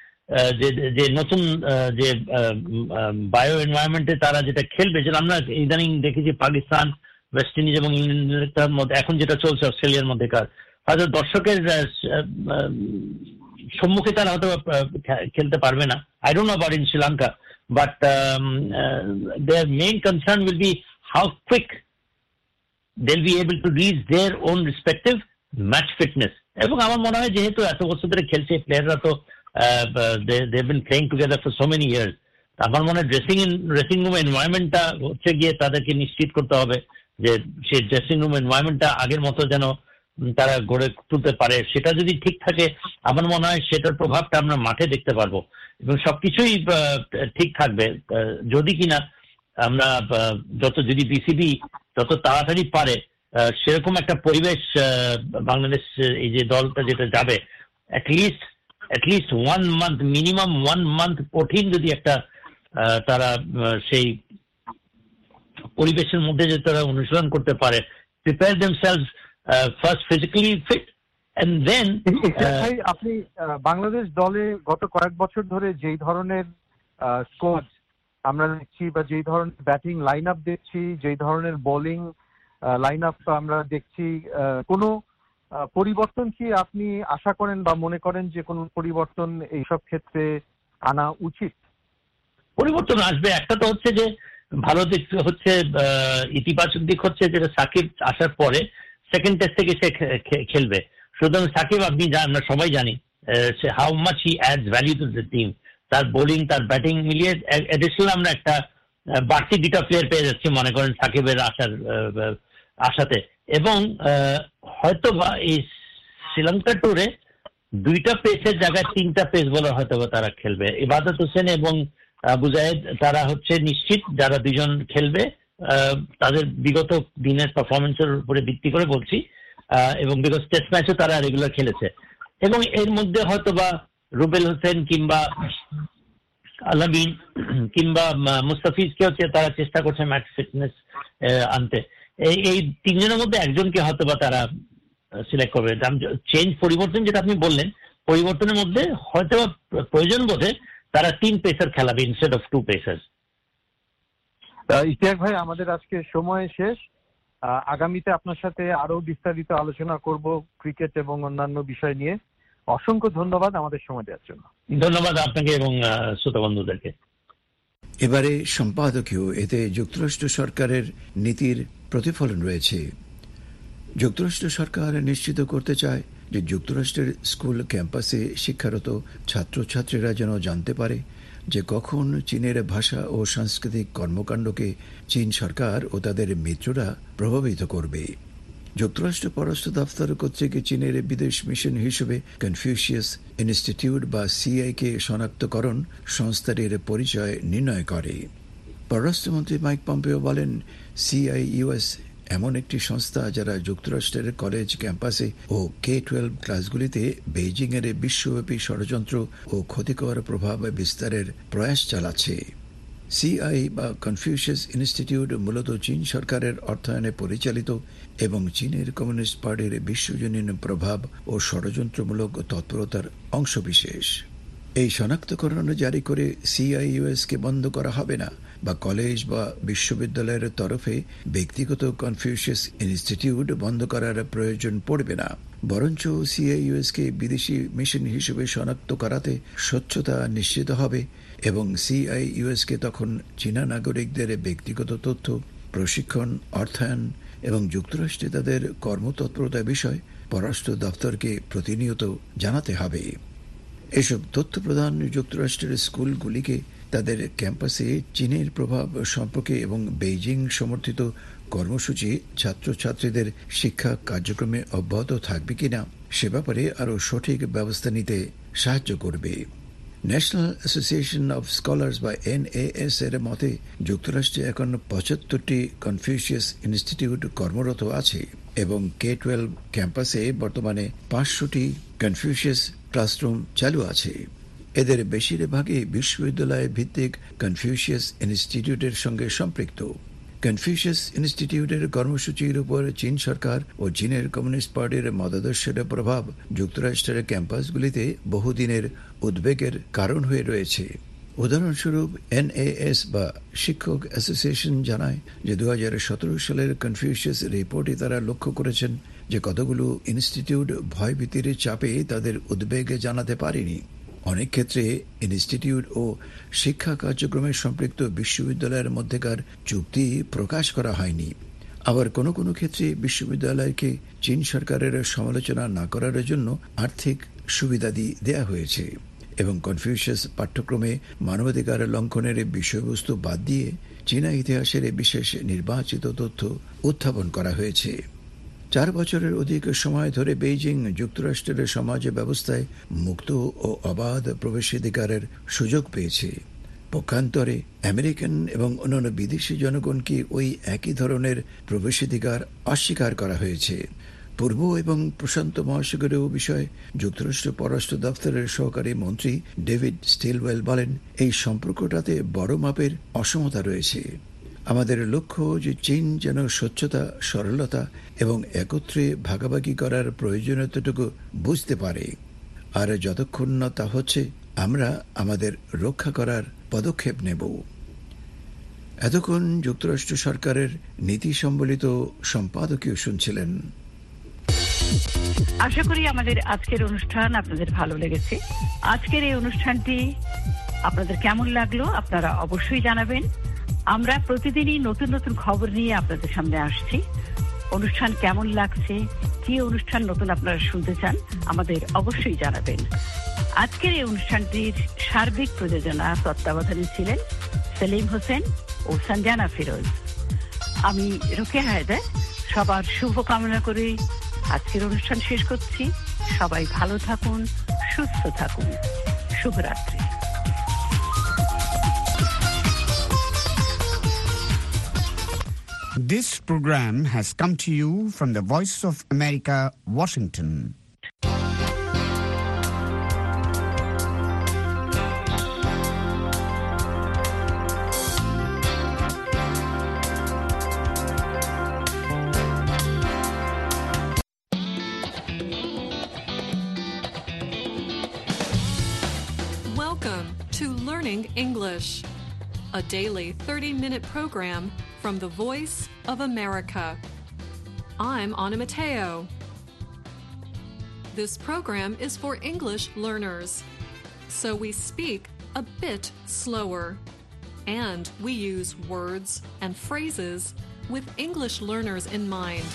যে নতুন যে বায়ো এনভায়রনমেন্টে তারা যেটা খেলবে, যেটা আমরা ইদানিং দেখেছি পাকিস্তান, ওয়েস্ট ইন্ডিজ এবং ইংল্যান্ডের মধ্যে এখন যেটা চলছে অস্ট্রেলিয়ার মধ্যেকার, হয়তো দর্শকের সম্মুখে তারা হয়তো খেলতে পারবে না। I don't know about in Sri Lanka, but there main concern will be how quick they will be able to reach their own respective match fitness. এবং আমার মনে হয় যেহেতু এত বছর ধরে খেলছে প্লেয়াররা, তো they have been playing together for so many years. আমার মনে হয় ড্রেসিং রুম এনভায়রনমেন্টটা হচ্ছে গিয়ে তাদেরকে নিশ্চিত করতে হবে যে সেই ড্রেসিং রুম এনভায়রনমেন্টটা আগের মতো যেন তারা গড়ে তুলতে পারে। সেটা যদি ঠিক থাকে, আমার মনে হয় সেটার প্রভাবটা আমরা মাঠে দেখতে পারবো, এবং সবকিছুই ঠিক থাকবে যদি কিনা আমরা যদি বিসিবি যত তাড়াতাড়ি পারে সেরকম একটা পরিবেশ বাংলাদেশ এই যে দলটা যেটা যাবে, অ্যাটলিস্ট 1 month, মিনিমাম 1 month কঠিন যদি একটা তারা সেই পরিবেশের মধ্যে যে তারা অনুশীলন করতে পারে, prepare themselves first physically fit, and then. আপনি বাংলাদেশ দলে গত কয়েক বছর ধরে যেই ধরনের স্কোয়াড আমরা দেখছি, বা যেই ধরনের ব্যাটিং লাইন আপ দেখছি, যেই ধরনের বোলিং লাইন আপ আমরা দেখছি, কোনো পরিবর্তন কি আপনি আশা করেন বা মনে করেন যে কোনো পরিবর্তন এইসব ক্ষেত্রে আনা উচিত? পরিবর্তন আসবে। একটা তো হচ্ছে যে ভালো দিক হচ্ছে, ইতিবাচক দিক হচ্ছে যেটা সাকিব আসার পরে সেকেন্ড টেস্ট থেকে সে খেলবে। সুতরাং সাকিব, আপনি আমরা সবাই জানি how much he adds value to the team. তার বোলিং তার ব্যাটিং মিলিয়ে এডিশনাল আমরা একটা বাড়তি 2টা প্লেয়ার পেয়ে যাচ্ছি মনে করেন সাকিবের আশাতে। এবং হয়তো বা এই শ্রীলঙ্কা ট্যুরে 2টা পেসের জায়গায় 3টা পেস বোলার হয়তো তারা খেলবে। ইবাদত হোসেন এবং আবু জায়েদ তারা হচ্ছে নিশ্চিত, যারা 2জন খেলবে তাদের বিগত দিনের পারফরমেন্সের উপরে ভিত্তি করে বলছি, এবং বিগত টেস্ট ম্যাচও তারা রেগুলার খেলেছে। এবং এর মধ্যে হয়তো বা রুবেল হোসেন কিংবা আলামিন কিংবা মুস্তাফিজকে হচ্ছে তারা চেষ্টা করছে ম্যাচ ফিটনেস আনতে। এই তিনজনের মধ্যে একজনকে হয়তো বা তারা সিলেক্ট করবে। পরিবর্তন যেটা আপনি বললেন, পরিবর্তনের মধ্যে হয়তো প্রয়োজন বোধে তারা 3 পেসার খেলাবে ইনস্টেড অফ 2 পেসার। ইতিহাস ভাই, আমাদের আজকে সময় শেষ। আগামীতে আপনার সাথে আরো বিস্তারিত আলোচনা করব ক্রিকেট এবং অন্যান্য বিষয় নিয়ে। অসংখ্য ধন্যবাদ আমাদের সময় দেওয়ার জন্য। ধন্যবাদ আপনাকে এবং শ্রোতা বন্ধুদেরকে। এবারে সম্পাদকীয়, এতে যুক্তরাষ্ট্র সরকারের নীতির প্রতিফলন রয়েছে। যুক্তরাষ্ট্র সরকার নিশ্চিত করতে চায় যে যুক্তরাষ্ট্রের স্কুল ক্যাম্পাসে শিক্ষারত ছাত্রছাত্রীরা যেন জানতে পারে যে কখন চীনের ভাষা ও সাংস্কৃতিক কর্মকাণ্ডকে চীন সরকার ও তাদের মিত্ররা প্রভাবিত করবে। যুক্তরাষ্ট্র পররাষ্ট্র দপ্তর কর্তৃক চীনের বিদেশ মিশন হিসেবে কনফুসিয়াস ইনস্টিটিউট বা সিআইকে শনাক্তকরণ সংস্থাটির পরিচয় নির্ণয় করে। পররাষ্ট্রমন্ত্রী মাইক পম্পেও বলেন, সিআইইউএস এমন একটি সংস্থা যারা যুক্তরাষ্ট্রের কলেজ ক্যাম্পাসে ও K-12 ক্লাসগুলিতে বেইজিংয়ের বিশ্বব্যাপী ষড়যন্ত্র ও ক্ষতিকর প্রভাব বিস্তারের প্রয়াস চালাচ্ছে। সিআই বা কনফুসিয়াস ইনস্টিটিউট মূলত চীন সরকারের অর্থায়নে পরিচালিত এবং চীনের কমিউনিস্ট পার্টির বিশ্বজনীন প্রভাব ও ষড়যন্ত্রমূলক তৎপরতার অংশবিশেষ। এই শনাক্তকরণ জারি করে সিআইইউএসকে বন্ধ করা হবে না বা কলেজ বা বিশ্ববিদ্যালয়ের তরফে ব্যক্তিগত কনফুসিয়াস ইনস্টিটিউট বন্ধ করার প্রয়োজন পড়বে না, বরঞ্চ সিআইইউএসকে বিদেশি মিশন হিসেবে শনাক্ত করাতে স্বচ্ছতা নিশ্চিত হবে এবং সিআইইউএসকে তখন চীনা নাগরিকদের ব্যক্তিগত তথ্য, প্রশিক্ষণ, অর্থায়ন এবং যুক্তরাষ্ট্রে তাদের কর্মতৎপরতা বিষয় পররাষ্ট্র দপ্তরকে প্রতিনিয়ত জানাতে হবে। এসব তথ্য প্রদান যুক্তরাষ্ট্রের স্কুলগুলিকে তাদের ক্যাম্পাসে চীনের প্রভাব সম্পর্কে এবং বেইজিং সমর্থিত কর্মসূচি ছাত্রছাত্রীদের শিক্ষা কার্যক্রমে অব্যাহত থাকবে কিনা সে ব্যাপারে আরও সঠিক ব্যবস্থা নিতে সাহায্য করবে। ন্যাশনাল অ্যাসোসিয়েশন অব স্কলার্স বা NAS এর মতে যুক্তরাষ্ট্রে এখন 75টি কনফুসিয়াস ইনস্টিটিউট কর্মরত আছে এবং K-12 ক্যাম্পাসে বর্তমানে 500টি কনফুসিয়াস ক্লাসরুম চালু আছে। এদের বেশিরভাগই বিশ্ববিদ্যালয় ভিত্তিক কনফুসিয়াস ইনস্টিটিউটের সঙ্গে সম্পৃক্ত। কনফুসিয়াস ইনস্টিটিউটের কর্মসূচির উপর চীন সরকার ও চীনের কমিউনিস্ট পার্টির মতাদর্শের প্রভাব যুক্তরাষ্ট্রের ক্যাম্পাসগুলিতে বহুদিনের উদ্বেগের কারণ হয়ে রয়েছে। উদাহরণস্বরূপ NAS বা শিক্ষক অ্যাসোসিয়েশন জানায় যে 2017 সালের কনফুসিয়াস রিপোর্টে তারা লক্ষ্য করেছেন যে কতগুলো ইনস্টিটিউট ভয়ভীতির চাপে তাদের উদ্বেগ জানাতে পারেনি। অনেক ক্ষেত্রে ইনস্টিটিউট ও শিক্ষা কার্যক্রমে সম্পৃক্ত বিশ্ববিদ্যালয়ের মধ্যেকার চুক্তি প্রকাশ করা হয়নি। আবার কোনো কোনো ক্ষেত্রে বিশ্ববিদ্যালয়কে চীন সরকারের সমালোচনা না করার জন্য আর্থিক সুবিধাদি দেয়া হয়েছে এবং কনফুসিয়াস পাঠ্যক্রমে মানবাধিকার লঙ্ঘনের বিষয়বস্তু বাদ দিয়ে চীনা ইতিহাসের বিশেষ নির্বাচিত তথ্য উত্থাপন করা হয়েছে। 4 বছরের অধিক সময় ধরে বেইজিং যুক্তরাষ্ট্রের সমাজ ব্যবস্থায় মুক্ত ও অবাধ প্রবেশাধিকারের সুযোগ পেয়েছে। পক্ষান্তরে আমেরিকান এবং অন্যান্য বিদেশি জনগণকে ওই একই ধরনের প্রবেশাধিকার অস্বীকার করা হয়েছে। পূর্ব এবং প্রশান্ত মহাসাগরীয় বিষয়ে যুক্তরাষ্ট্র পররাষ্ট্র দপ্তরের সহকারী মন্ত্রী ডেভিড স্টিলওয়েল বলেন, এই সম্পর্কটাতে বড় মাপের অসমতা রয়েছে। আমাদের লক্ষ্য যে চীন যেন স্বচ্ছতা, সরলতা এবং একত্রে ভাগাভাগি করার প্রয়োজনীয়তাটুকু বুঝতে পারে, আর যতক্ষণ না তা হচ্ছে আমরা আমাদের রক্ষা করার পদক্ষেপ নেব। এতক্ষণ যুক্তরাষ্ট্র সরকারের নীতি সম্বলিত সম্পাদকীয় শুনছিলেন। আশা করি আমাদের আজকের অনুষ্ঠান আপনাদের ভালো লেগেছে। আজকের এই অনুষ্ঠানটি আপনাদের কেমন লাগলো আপনারা অবশ্যই জানাবেন। আমরা প্রতিদিনই নতুন নতুন খবর নিয়ে আপনাদের সামনে আসছি। অনুষ্ঠান কেমন লাগছে, কি অনুষ্ঠান নতুন আপনারা শুনতে চান, আমাদের অবশ্যই জানাবেন। আজকের এই অনুষ্ঠানটির সার্বিক প্রযোজনা তত্ত্বাবধানে ছিলেন সেলিম হোসেন ও সঞ্জানা ফিরোজ। আমি রোকেয়া হায়দার সবার শুভ কামনা করে আজকের অনুষ্ঠান শেষ করছি। সবাই ভালো থাকুন, সুস্থ থাকুন। শুভরাত্রি। This program has come to you from the Voice of America, Washington. Learning English, a daily 30-minute program from the Voice of America. I'm Anna Mateo. This program is for English learners, so we speak a bit slower, and we use words and phrases with English learners in mind.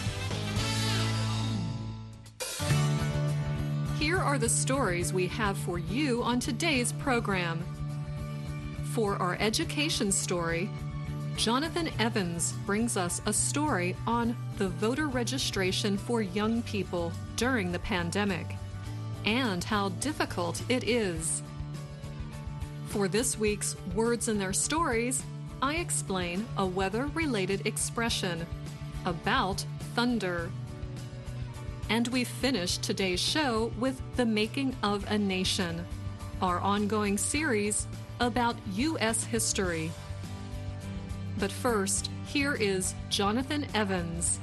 Here are the stories we have for you on today's program. For our education story, Jonathan Evans brings us a story on the voter registration for young people during the pandemic and how difficult it is. For this week's Words in Their Stories, I explain a weather-related expression about thunder. And we finish today's show with The Making of a Nation, our ongoing series about U.S. history. But first, here is Jonathan Evans.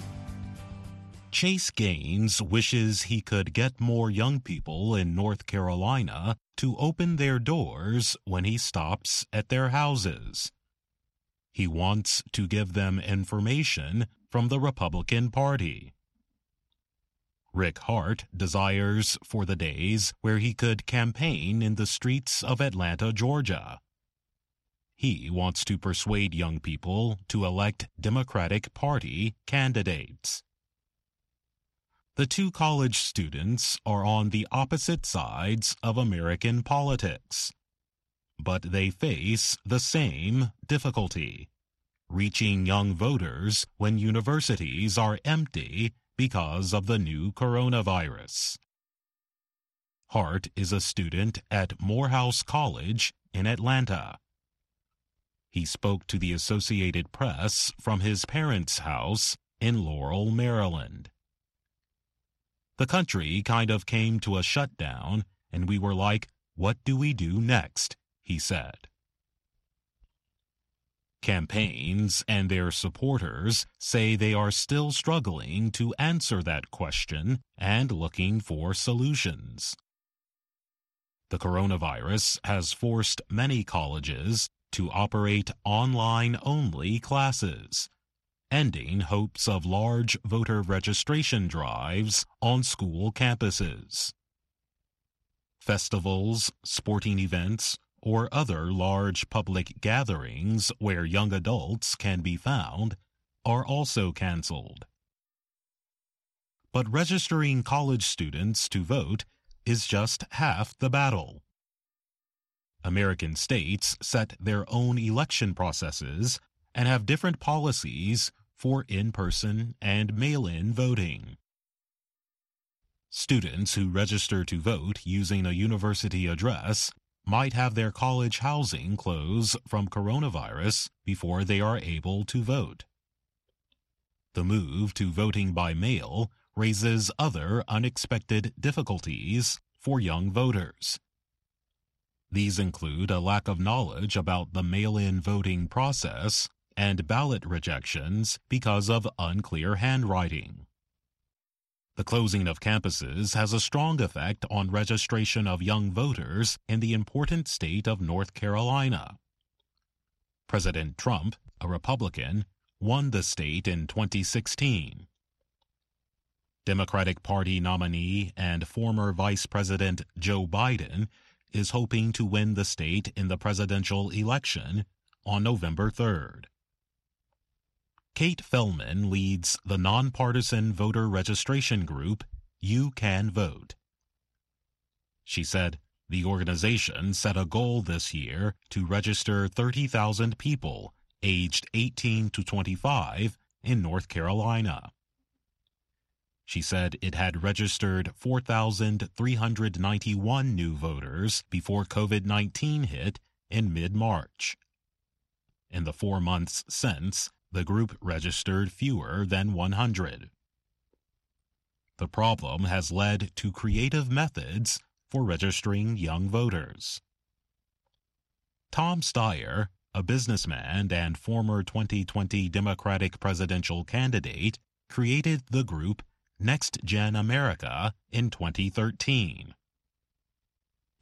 Chase Gaines wishes he could get more young people in North Carolina to open their doors when he stops at their houses. He wants to give them information from the Republican Party. Rick Hart desires for the days where he could campaign in the streets of Atlanta, Georgia. He wants to persuade young people to elect Democratic Party candidates. The two college students are on the opposite sides of American politics, but they face the same difficulty: reaching young voters when universities are empty because of the new coronavirus. Hart is a student at Morehouse College in Atlanta. He spoke to the Associated Press from his parents' house in Laurel, Maryland. The country kind of came to a shutdown, and we were like, what do we do next? He said. Campaigns and their supporters say they are still struggling to answer that question and looking for solutions. The coronavirus has forced many colleges to operate online-only classes, ending hopes of large voter registration drives on school campuses. Festivals, sporting events, or other large public gatherings where young adults can be found are also canceled. But registering college students to vote is just half the battle. American states set their own election processes and have different policies for in-person and mail-in voting. Students who register to vote using a university address might have their college housing close from coronavirus before they are able to vote. The move to voting by mail raises other unexpected difficulties for young voters. These include a lack of knowledge about the mail-in voting process and ballot rejections because of unclear handwriting. The closing of campuses has a strong effect on registration of young voters in the important state of North Carolina. President Trump, a Republican, won the state in 2016. Democratic Party nominee and former Vice President Joe Biden is hoping to win the state in the presidential election on November 3rd. Kate Fellman leads the nonpartisan voter registration group You Can Vote. She said the organization set a goal this year to register 30,000 people aged 18 to 25 in North Carolina. She said it had registered 4,391 new voters before COVID-19 hit in mid-March. In the 4 months since, the group registered fewer than 100. The problem has led to creative methods for registering young voters. Tom Steyer, a businessman and former 2020 Democratic presidential candidate, created the group Next Gen America in 2013.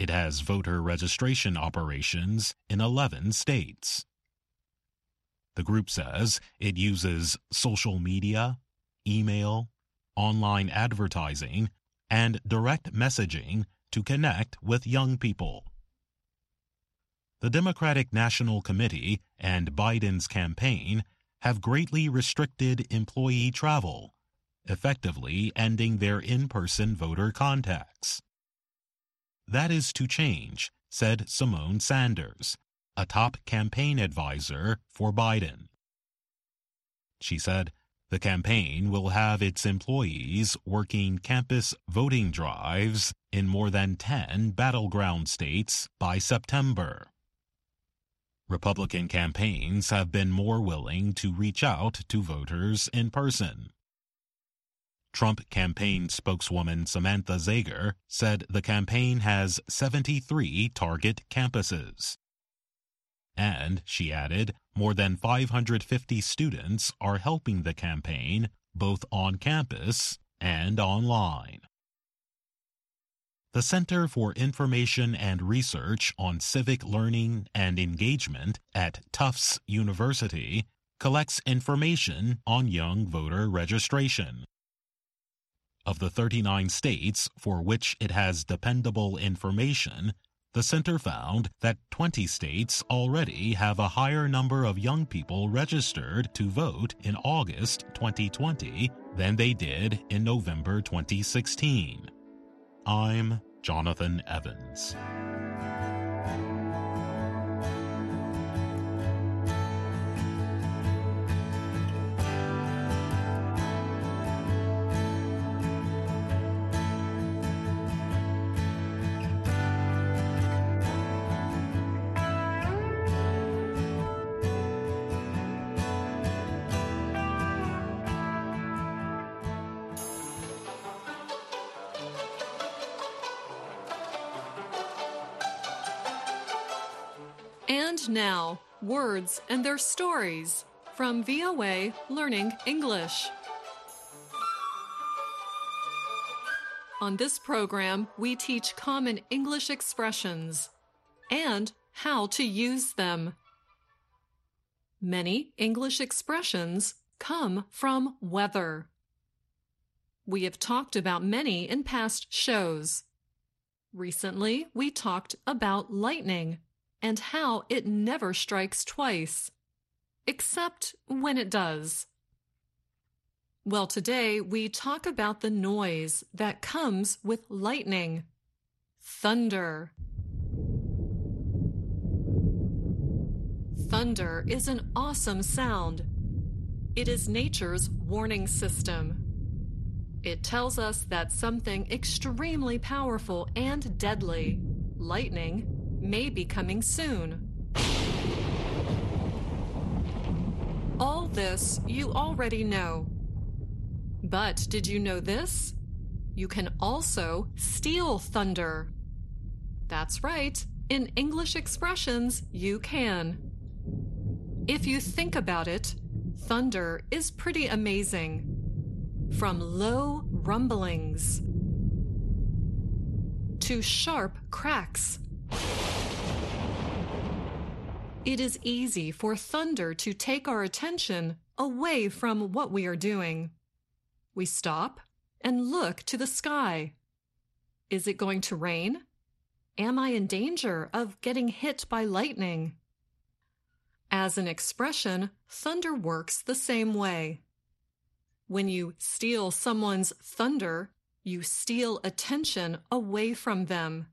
It has voter registration operations in 11 states. The group says it uses social media, email, online advertising, and direct messaging to connect with young people. The Democratic National Committee and Biden's campaign have greatly restricted employee travel, effectively ending their in-person voter contacts. That is to change, said Simone Sanders, a top campaign advisor for Biden. She said the campaign will have its employees working campus voting drives in more than 10 battleground states by September. Republican campaigns have been more willing to reach out to voters in person. Trump campaign spokeswoman Samantha Zager said the campaign has 73 target campuses. And, she added, more than 550 students are helping the campaign both on campus and online. The Center for Information and Research on Civic Learning and Engagement at Tufts University collects information on young voter registration. Of the 39 states for which it has dependable information, the center found that 20 states already have a higher number of young people registered to vote in August 2020 than they did in November 2016. I'm Jonathan Evans. And now, words and their stories from VOA Learning English. On this program, we teach common English expressions and how to use them. Many English expressions come from weather. We have talked about many in past shows. Recently, we talked about lightning and how it never strikes twice, except when it does. Well, today we talk about the noise that comes with lightning. Thunder. Thunder is an awesome sound. It is nature's warning system. It tells us that something extremely powerful and deadly, lightning, may be coming soon. All this you already know. But did you know this? You can also steal thunder. That's right, in English expressions you can. If you think about it, thunder is pretty amazing. From low rumblings to sharp cracks. It is easy for thunder to take our attention away from what we are doing. We stop and look to the sky. Is it going to rain? Am I in danger of getting hit by lightning? As an expression, thunder works the same way. When you steal someone's thunder, you steal attention away from them.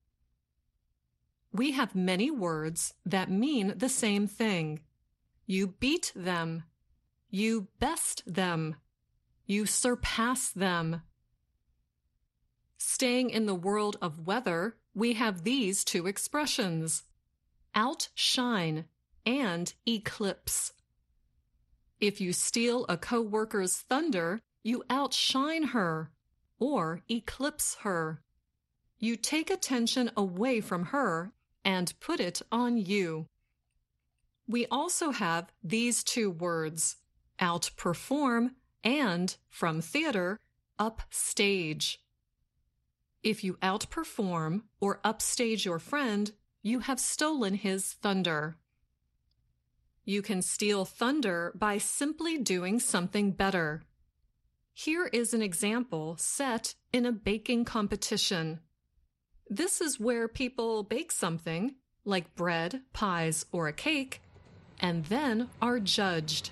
We have many words that mean the same thing. You beat them. You best them. You surpass them. Staying in the world of weather, we have these two expressions: outshine and eclipse. If you steal a coworker's thunder, you outshine her or eclipse her. You take attention away from her and put it on you. We also have these two words, outperform and, from theater, upstage. If you outperform or upstage your friend, you have stolen his thunder. You can steal thunder by simply doing something better. Here is an example set in a baking competition. This is where people bake something, like bread, pies, or a cake, and then are judged.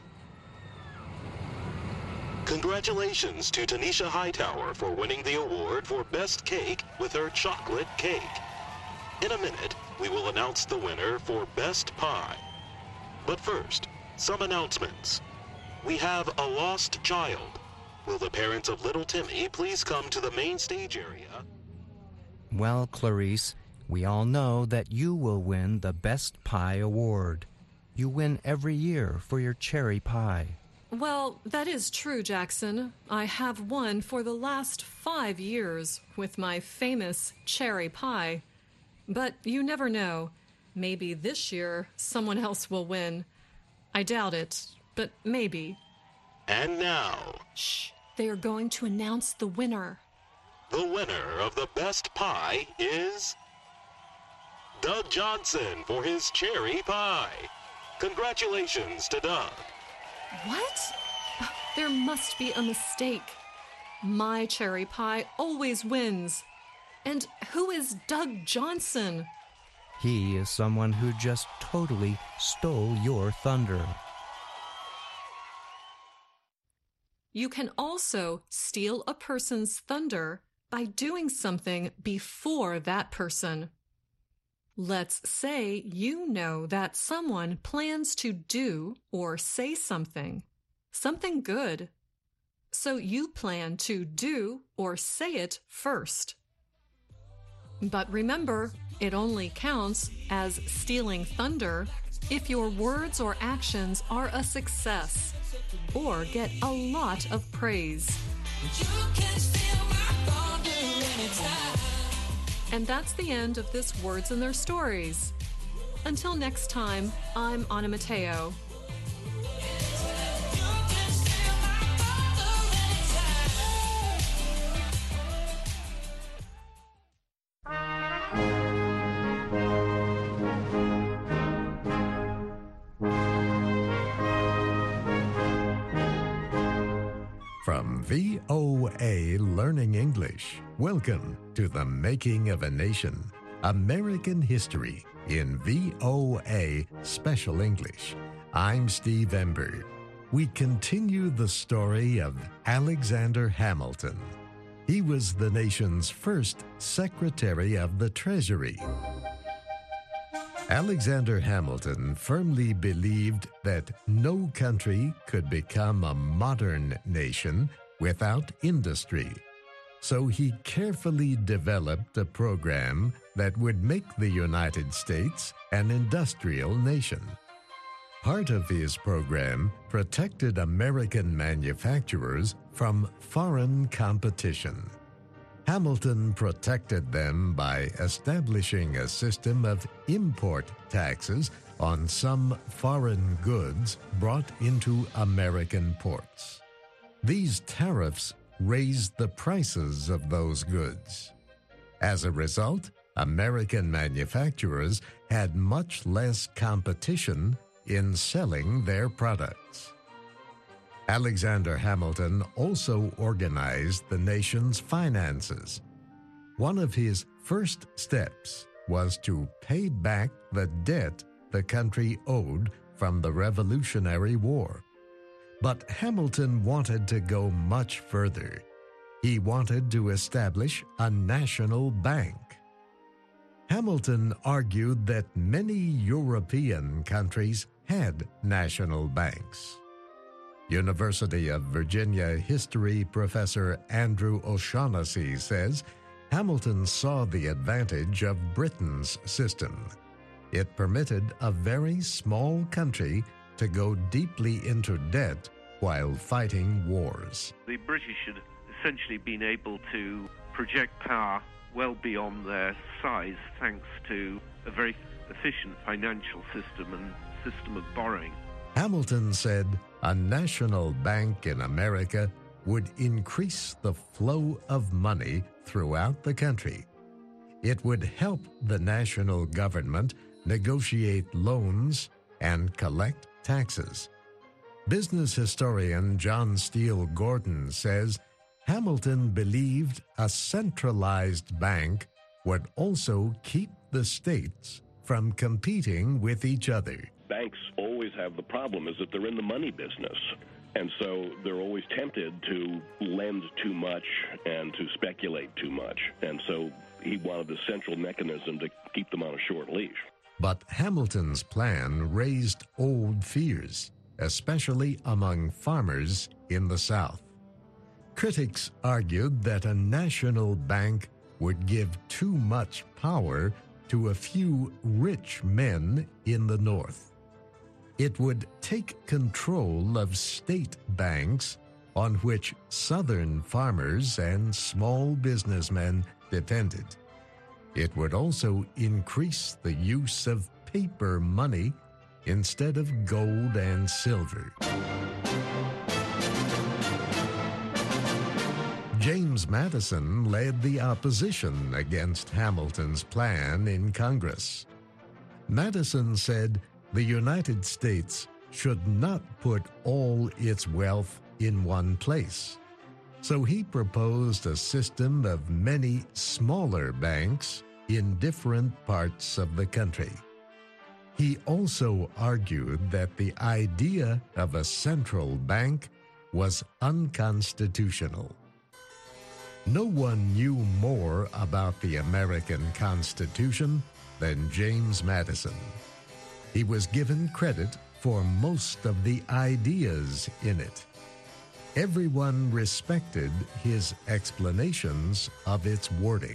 Congratulations to Tanisha Hightower for winning the award for Best Cake with her chocolate cake. In a minute, we will announce the winner for Best Pie. But first, some announcements. We have a lost child. Will the parents of little Timmy please come to the main stage area? Well, Clarice, we all know that you will win the Best Pie Award. You win every year for your cherry pie. Well, that is true, Jackson. I have won for the last 5 years with my famous cherry pie. But you never know. Maybe this year someone else will win. I doubt it, but maybe. And now... Shh, they are going to announce the winner. The winner of the Best Pie is... Doug Johnson for his cherry pie. Congratulations to Doug. What? There must be a mistake. My cherry pie always wins. And who is Doug Johnson? He is someone who just totally stole your thunder. You can also steal a person's thunder by doing something before that person. Let's say you know that someone plans to do or say something good. So you plan to do or say it first. But remember, it only counts as stealing thunder if your words or actions are a success or get a lot of praise. And that's the end of this Words and Their Stories. Until next time, I'm Anna Mateo. From VOA Learning English, welcome to The Making of a Nation, American History in VOA Special English. I'm Steve Ember. We continue the story of Alexander Hamilton. He was the nation's first Secretary of the Treasury. Alexander Hamilton firmly believed that no country could become a modern nation without industry. So he carefully developed a program that would make the United States an industrial nation. Part of his program protected American manufacturers from foreign competition. Hamilton protected them by establishing a system of import taxes on some foreign goods brought into American ports. These tariffs raised the prices of those goods. As a result, American manufacturers had much less competition in selling their products. Alexander Hamilton also organized the nation's finances. One of his first steps was to pay back the debt the country owed from the Revolutionary War. But Hamilton wanted to go much further. He wanted to establish a national bank. Hamilton argued that many European countries had national banks. University of Virginia history professor Andrew O'Shaughnessy says Hamilton saw the advantage of Britain's system. It permitted a very small country to go deeply into debt while fighting wars. The British had essentially been able to project power well beyond their size thanks to a very efficient financial system and system of borrowing. Hamilton said a national bank in America would increase the flow of money throughout the country. It would help the national government negotiate loans and collect taxes. Business historian John Steele Gordon says Hamilton believed a centralized bank would also keep the states from competing with each other. Banks always have the problem is that they're in the money business. And so they're always tempted to lend too much and to speculate too much. And so he wanted a central mechanism to keep them on a short leash. But Hamilton's plan raised old fears, especially among farmers in the South. Critics argued that a national bank would give too much power to a few rich men in the North. It would take control of state banks on which Southern farmers and small businessmen depended. It would also increase the use of paper money instead of gold and silver. James Madison led the opposition against Hamilton's plan in Congress. Madison said the United States should not put all its wealth in one place. So he proposed a system of many smaller banks in different parts of the country. He also argued that the idea of a central bank was unconstitutional. No one knew more about the American Constitution than James Madison. He was given credit for most of the ideas in it. Everyone respected his explanations of its wording.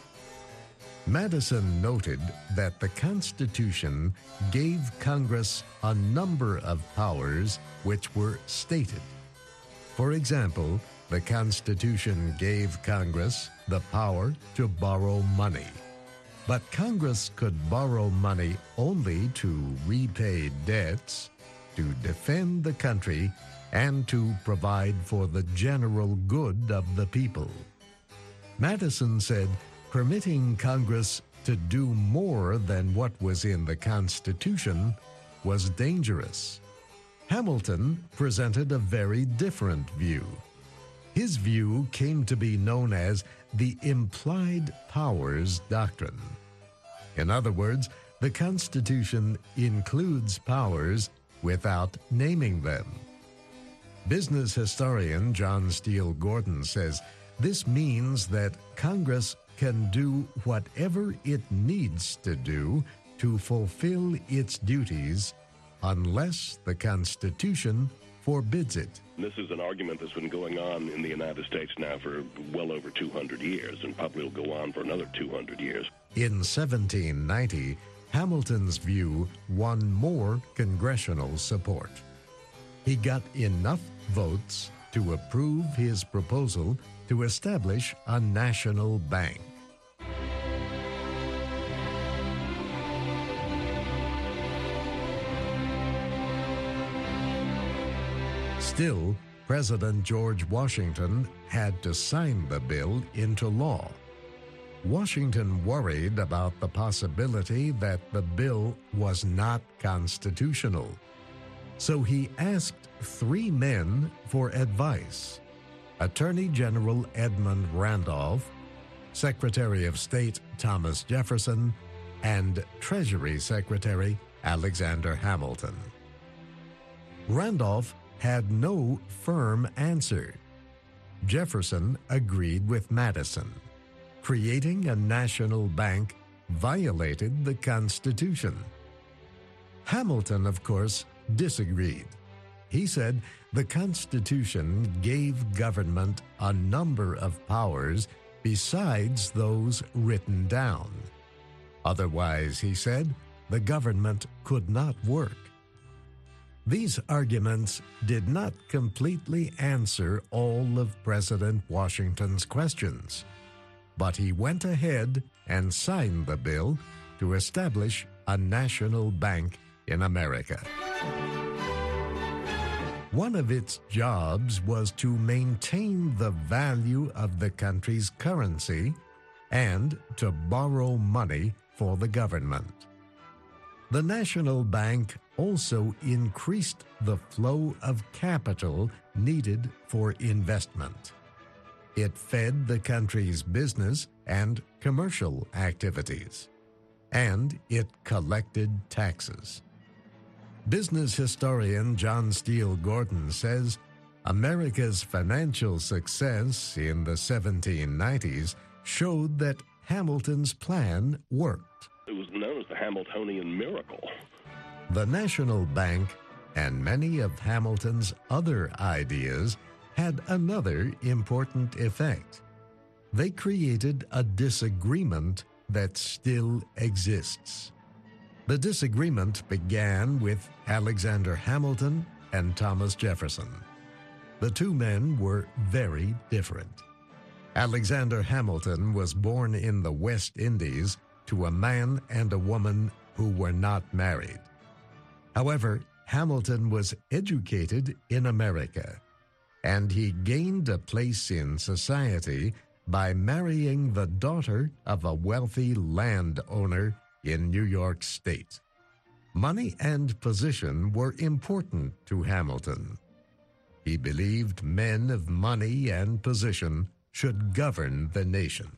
Madison noted that the Constitution gave Congress a number of powers which were stated. For example, the Constitution gave Congress the power to borrow money. But Congress could borrow money only to repay debts, to defend the country, and to provide for the general good of the people. Madison said permitting Congress to do more than what was in the Constitution was dangerous. Hamilton presented a very different view. His view came to be known as the implied powers doctrine. In other words, the Constitution includes powers without naming them. Business historian John Steele Gordon says this means that Congress can do whatever it needs to do to fulfill its duties unless the Constitution forbids it. This is an argument that's been going on in the United States now for well over 200 years and probably will go on for another 200 years. In 1790, Hamilton's view won more congressional support. He got enough votes to approve his proposal to establish a national bank. Still, President George Washington had to sign the bill into law. Washington worried about the possibility that the bill was not constitutional. So he asked 3 men for advice: Attorney General Edmund Randolph, Secretary of State Thomas Jefferson, and Treasury Secretary Alexander Hamilton. Randolph had no firm answer. Jefferson agreed with Madison. Creating a national bank violated the Constitution. Hamilton, of course, disagreed. He said the Constitution gave government a number of powers besides those written down. Otherwise, he said, the government could not work. These arguments did not completely answer all of President Washington's questions, but he went ahead and signed the bill to establish a national bank in America. One of its jobs was to maintain the value of the country's currency and to borrow money for the government. The National Bank also increased the flow of capital needed for investment. It fed the country's business and commercial activities, and it collected taxes. Business historian John Steele Gordon says America's financial success in the 1790s showed that Hamilton's plan worked. It was known as the Hamiltonian miracle. The National Bank and many of Hamilton's other ideas had another important effect. They created a disagreement that still exists. The disagreement began with Alexander Hamilton and Thomas Jefferson. The two men were very different. Alexander Hamilton was born in the West Indies to a man and a woman who were not married. However, Hamilton was educated in America, and he gained a place in society by marrying the daughter of a wealthy landowner in New York State. Money and position were important to Hamilton. He believed men of money and position should govern the nation.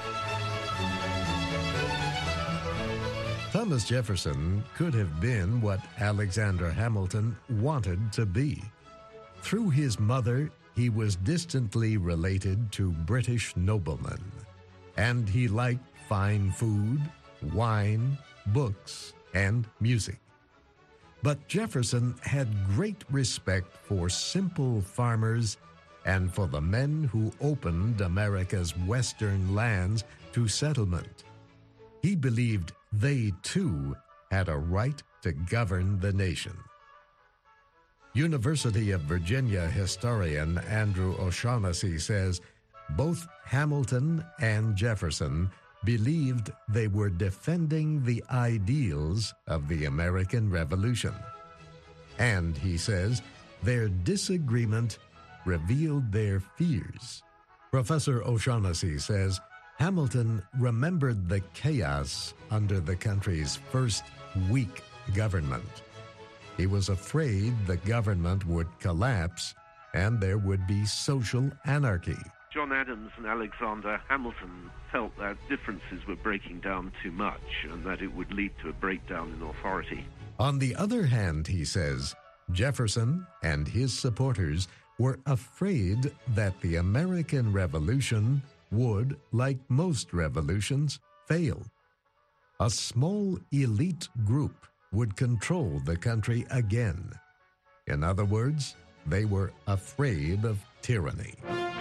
Thomas Jefferson could have been what Alexander Hamilton wanted to be. Through his mother, he was distantly related to British noblemen, and he liked fine food, wine, books, and music. But Jefferson had great respect for simple farmers and for the men who opened America's western lands to settlement. He believed they, too, had a right to govern the nation. University of Virginia historian Andrew O'Shaughnessy says both Hamilton and Jefferson believed they were defending the ideals of the American Revolution. And, he says, their disagreement revealed their fears. Professor O'Shaughnessy says Hamilton remembered the chaos under the country's first weak government. He was afraid the government would collapse and there would be social anarchy. John Adams and Alexander Hamilton felt that differences were breaking down too much and that it would lead to a breakdown in authority. On the other hand, he says, Jefferson and his supporters were afraid that the American Revolution would, like most revolutions, fail. A small elite group would control the country again. In other words, they were afraid of tyranny.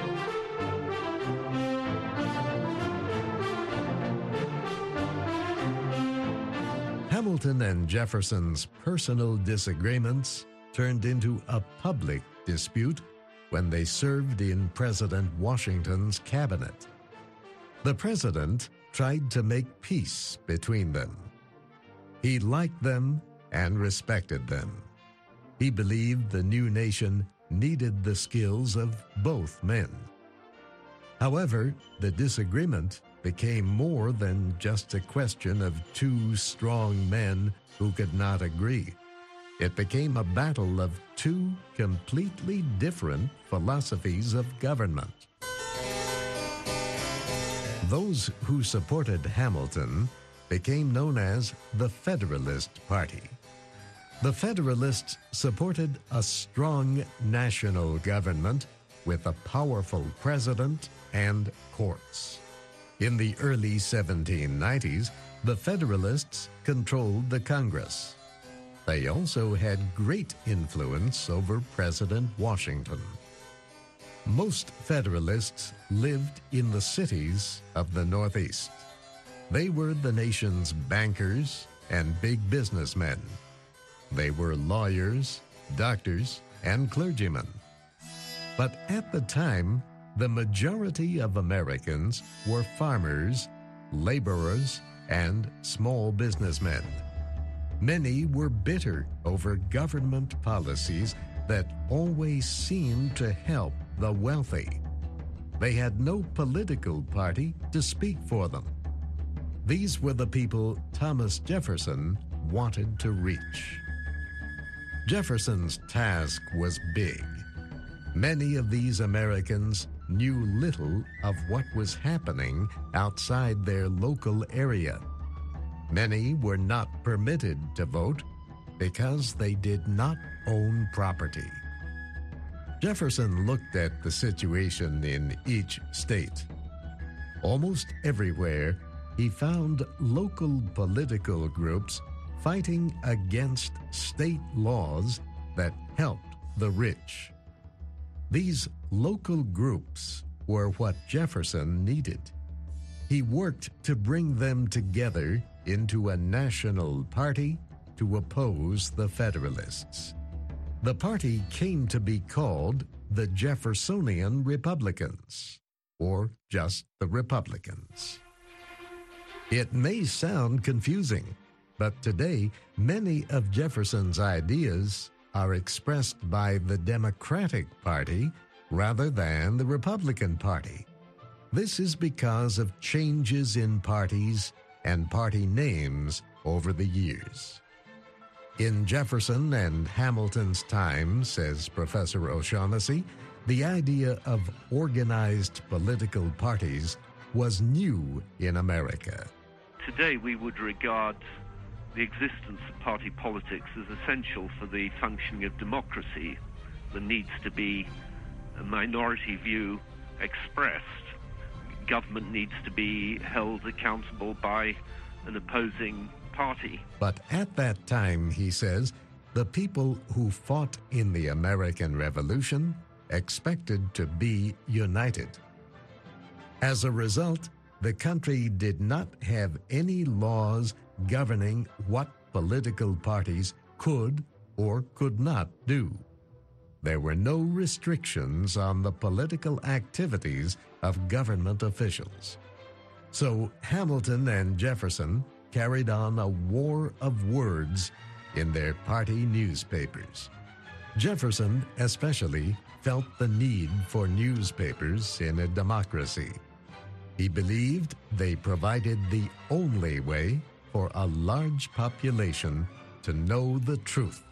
Hamilton and Jefferson's personal disagreements turned into a public dispute when they served in President Washington's cabinet. The president tried to make peace between them. He liked them and respected them. He believed the new nation needed the skills of both men. However, the disagreement became more than just a question of two strong men who could not agree. It became a battle of two completely different philosophies of government. Those who supported Hamilton became known as the Federalist Party. The Federalists supported a strong national government with a powerful president and courts. In the early 1790s, the Federalists controlled the Congress. They also had great influence over President Washington. Most Federalists lived in the cities of the Northeast. They were the nation's bankers and big businessmen. They were lawyers, doctors, and clergymen. But at the time, the majority of Americans were farmers, laborers, and small businessmen. Many were bitter over government policies that always seemed to help the wealthy. They had no political party to speak for them. These were the people Thomas Jefferson wanted to reach. Jefferson's task was big. Many of these Americans knew little of what was happening outside their local area. Many were not permitted to vote because they did not own property. Jefferson looked at the situation in each state. Almost everywhere, he found local political groups fighting against state laws that helped the rich. These local groups were what Jefferson needed. He worked to bring them together into a national party to oppose the Federalists. The party came to be called the Jeffersonian Republicans, or just the Republicans. It may sound confusing, but today many of Jefferson's ideas are expressed by the Democratic Party rather than the Republican Party. This is because of changes in parties and party names over the years. In Jefferson and Hamilton's time, says Professor O'Shaughnessy, the idea of organized political parties was new in America. Today we would regard the existence of party politics as essential for the functioning of democracy. There needs to be a minority view expressed. Government needs to be held accountable by an opposing party. But at that time, he says, the people who fought in the American Revolution expected to be united. As a result, the country did not have any laws governing what political parties could or could not do. There were no restrictions on the political activities of government officials. So Hamilton and Jefferson carried on a war of words in their party newspapers. Jefferson especially felt the need for newspapers in a democracy. He believed they provided the only way for a large population to know the truth.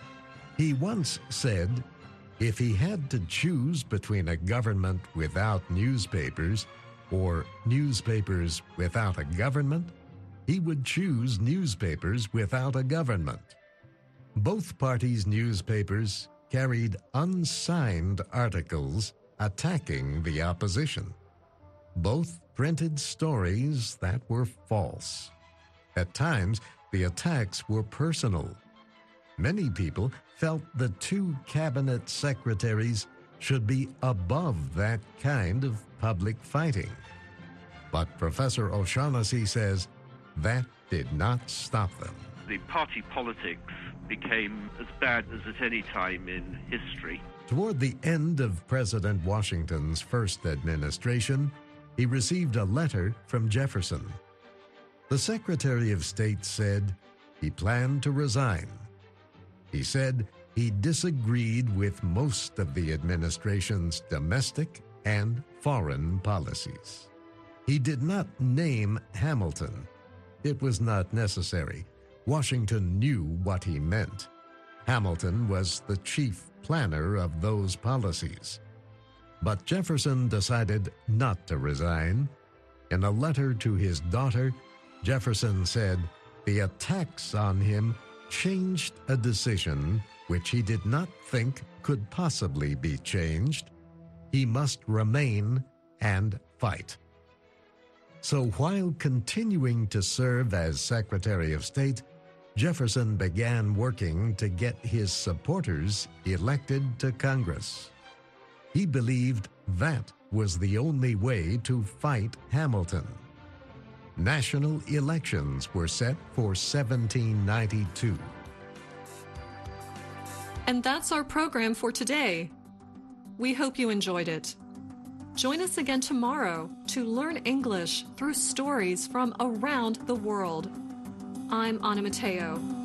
He once said, if he had to choose between a government without newspapers or newspapers without a government, he would choose newspapers without a government. Both parties' newspapers carried unsigned articles attacking the opposition. Both printed stories that were false. At times, the attacks were personal. Many people felt the two cabinet secretaries should be above that kind of public fighting. But Professor O'Shaughnessy says that did not stop them. The party politics became as bad as at any time in history. Toward the end of President Washington's first administration, he received a letter from Jefferson. The Secretary of State said he planned to resign. He said he disagreed with most of the administration's domestic and foreign policies. He did not name Hamilton. It was not necessary. Washington knew what he meant. Hamilton was the chief planner of those policies. But Jefferson decided not to resign. In a letter to his daughter, Jefferson said the attacks on him changed a decision which he did not think could possibly be changed. He must remain and fight. So while continuing to serve as Secretary of State, Jefferson began working to get his supporters elected to Congress. He believed that was the only way to fight Hamilton. National elections were set for 1792. And that's our program for today. We hope you enjoyed it. Join us again tomorrow to learn English through stories from around the world. I'm Anna Mateo.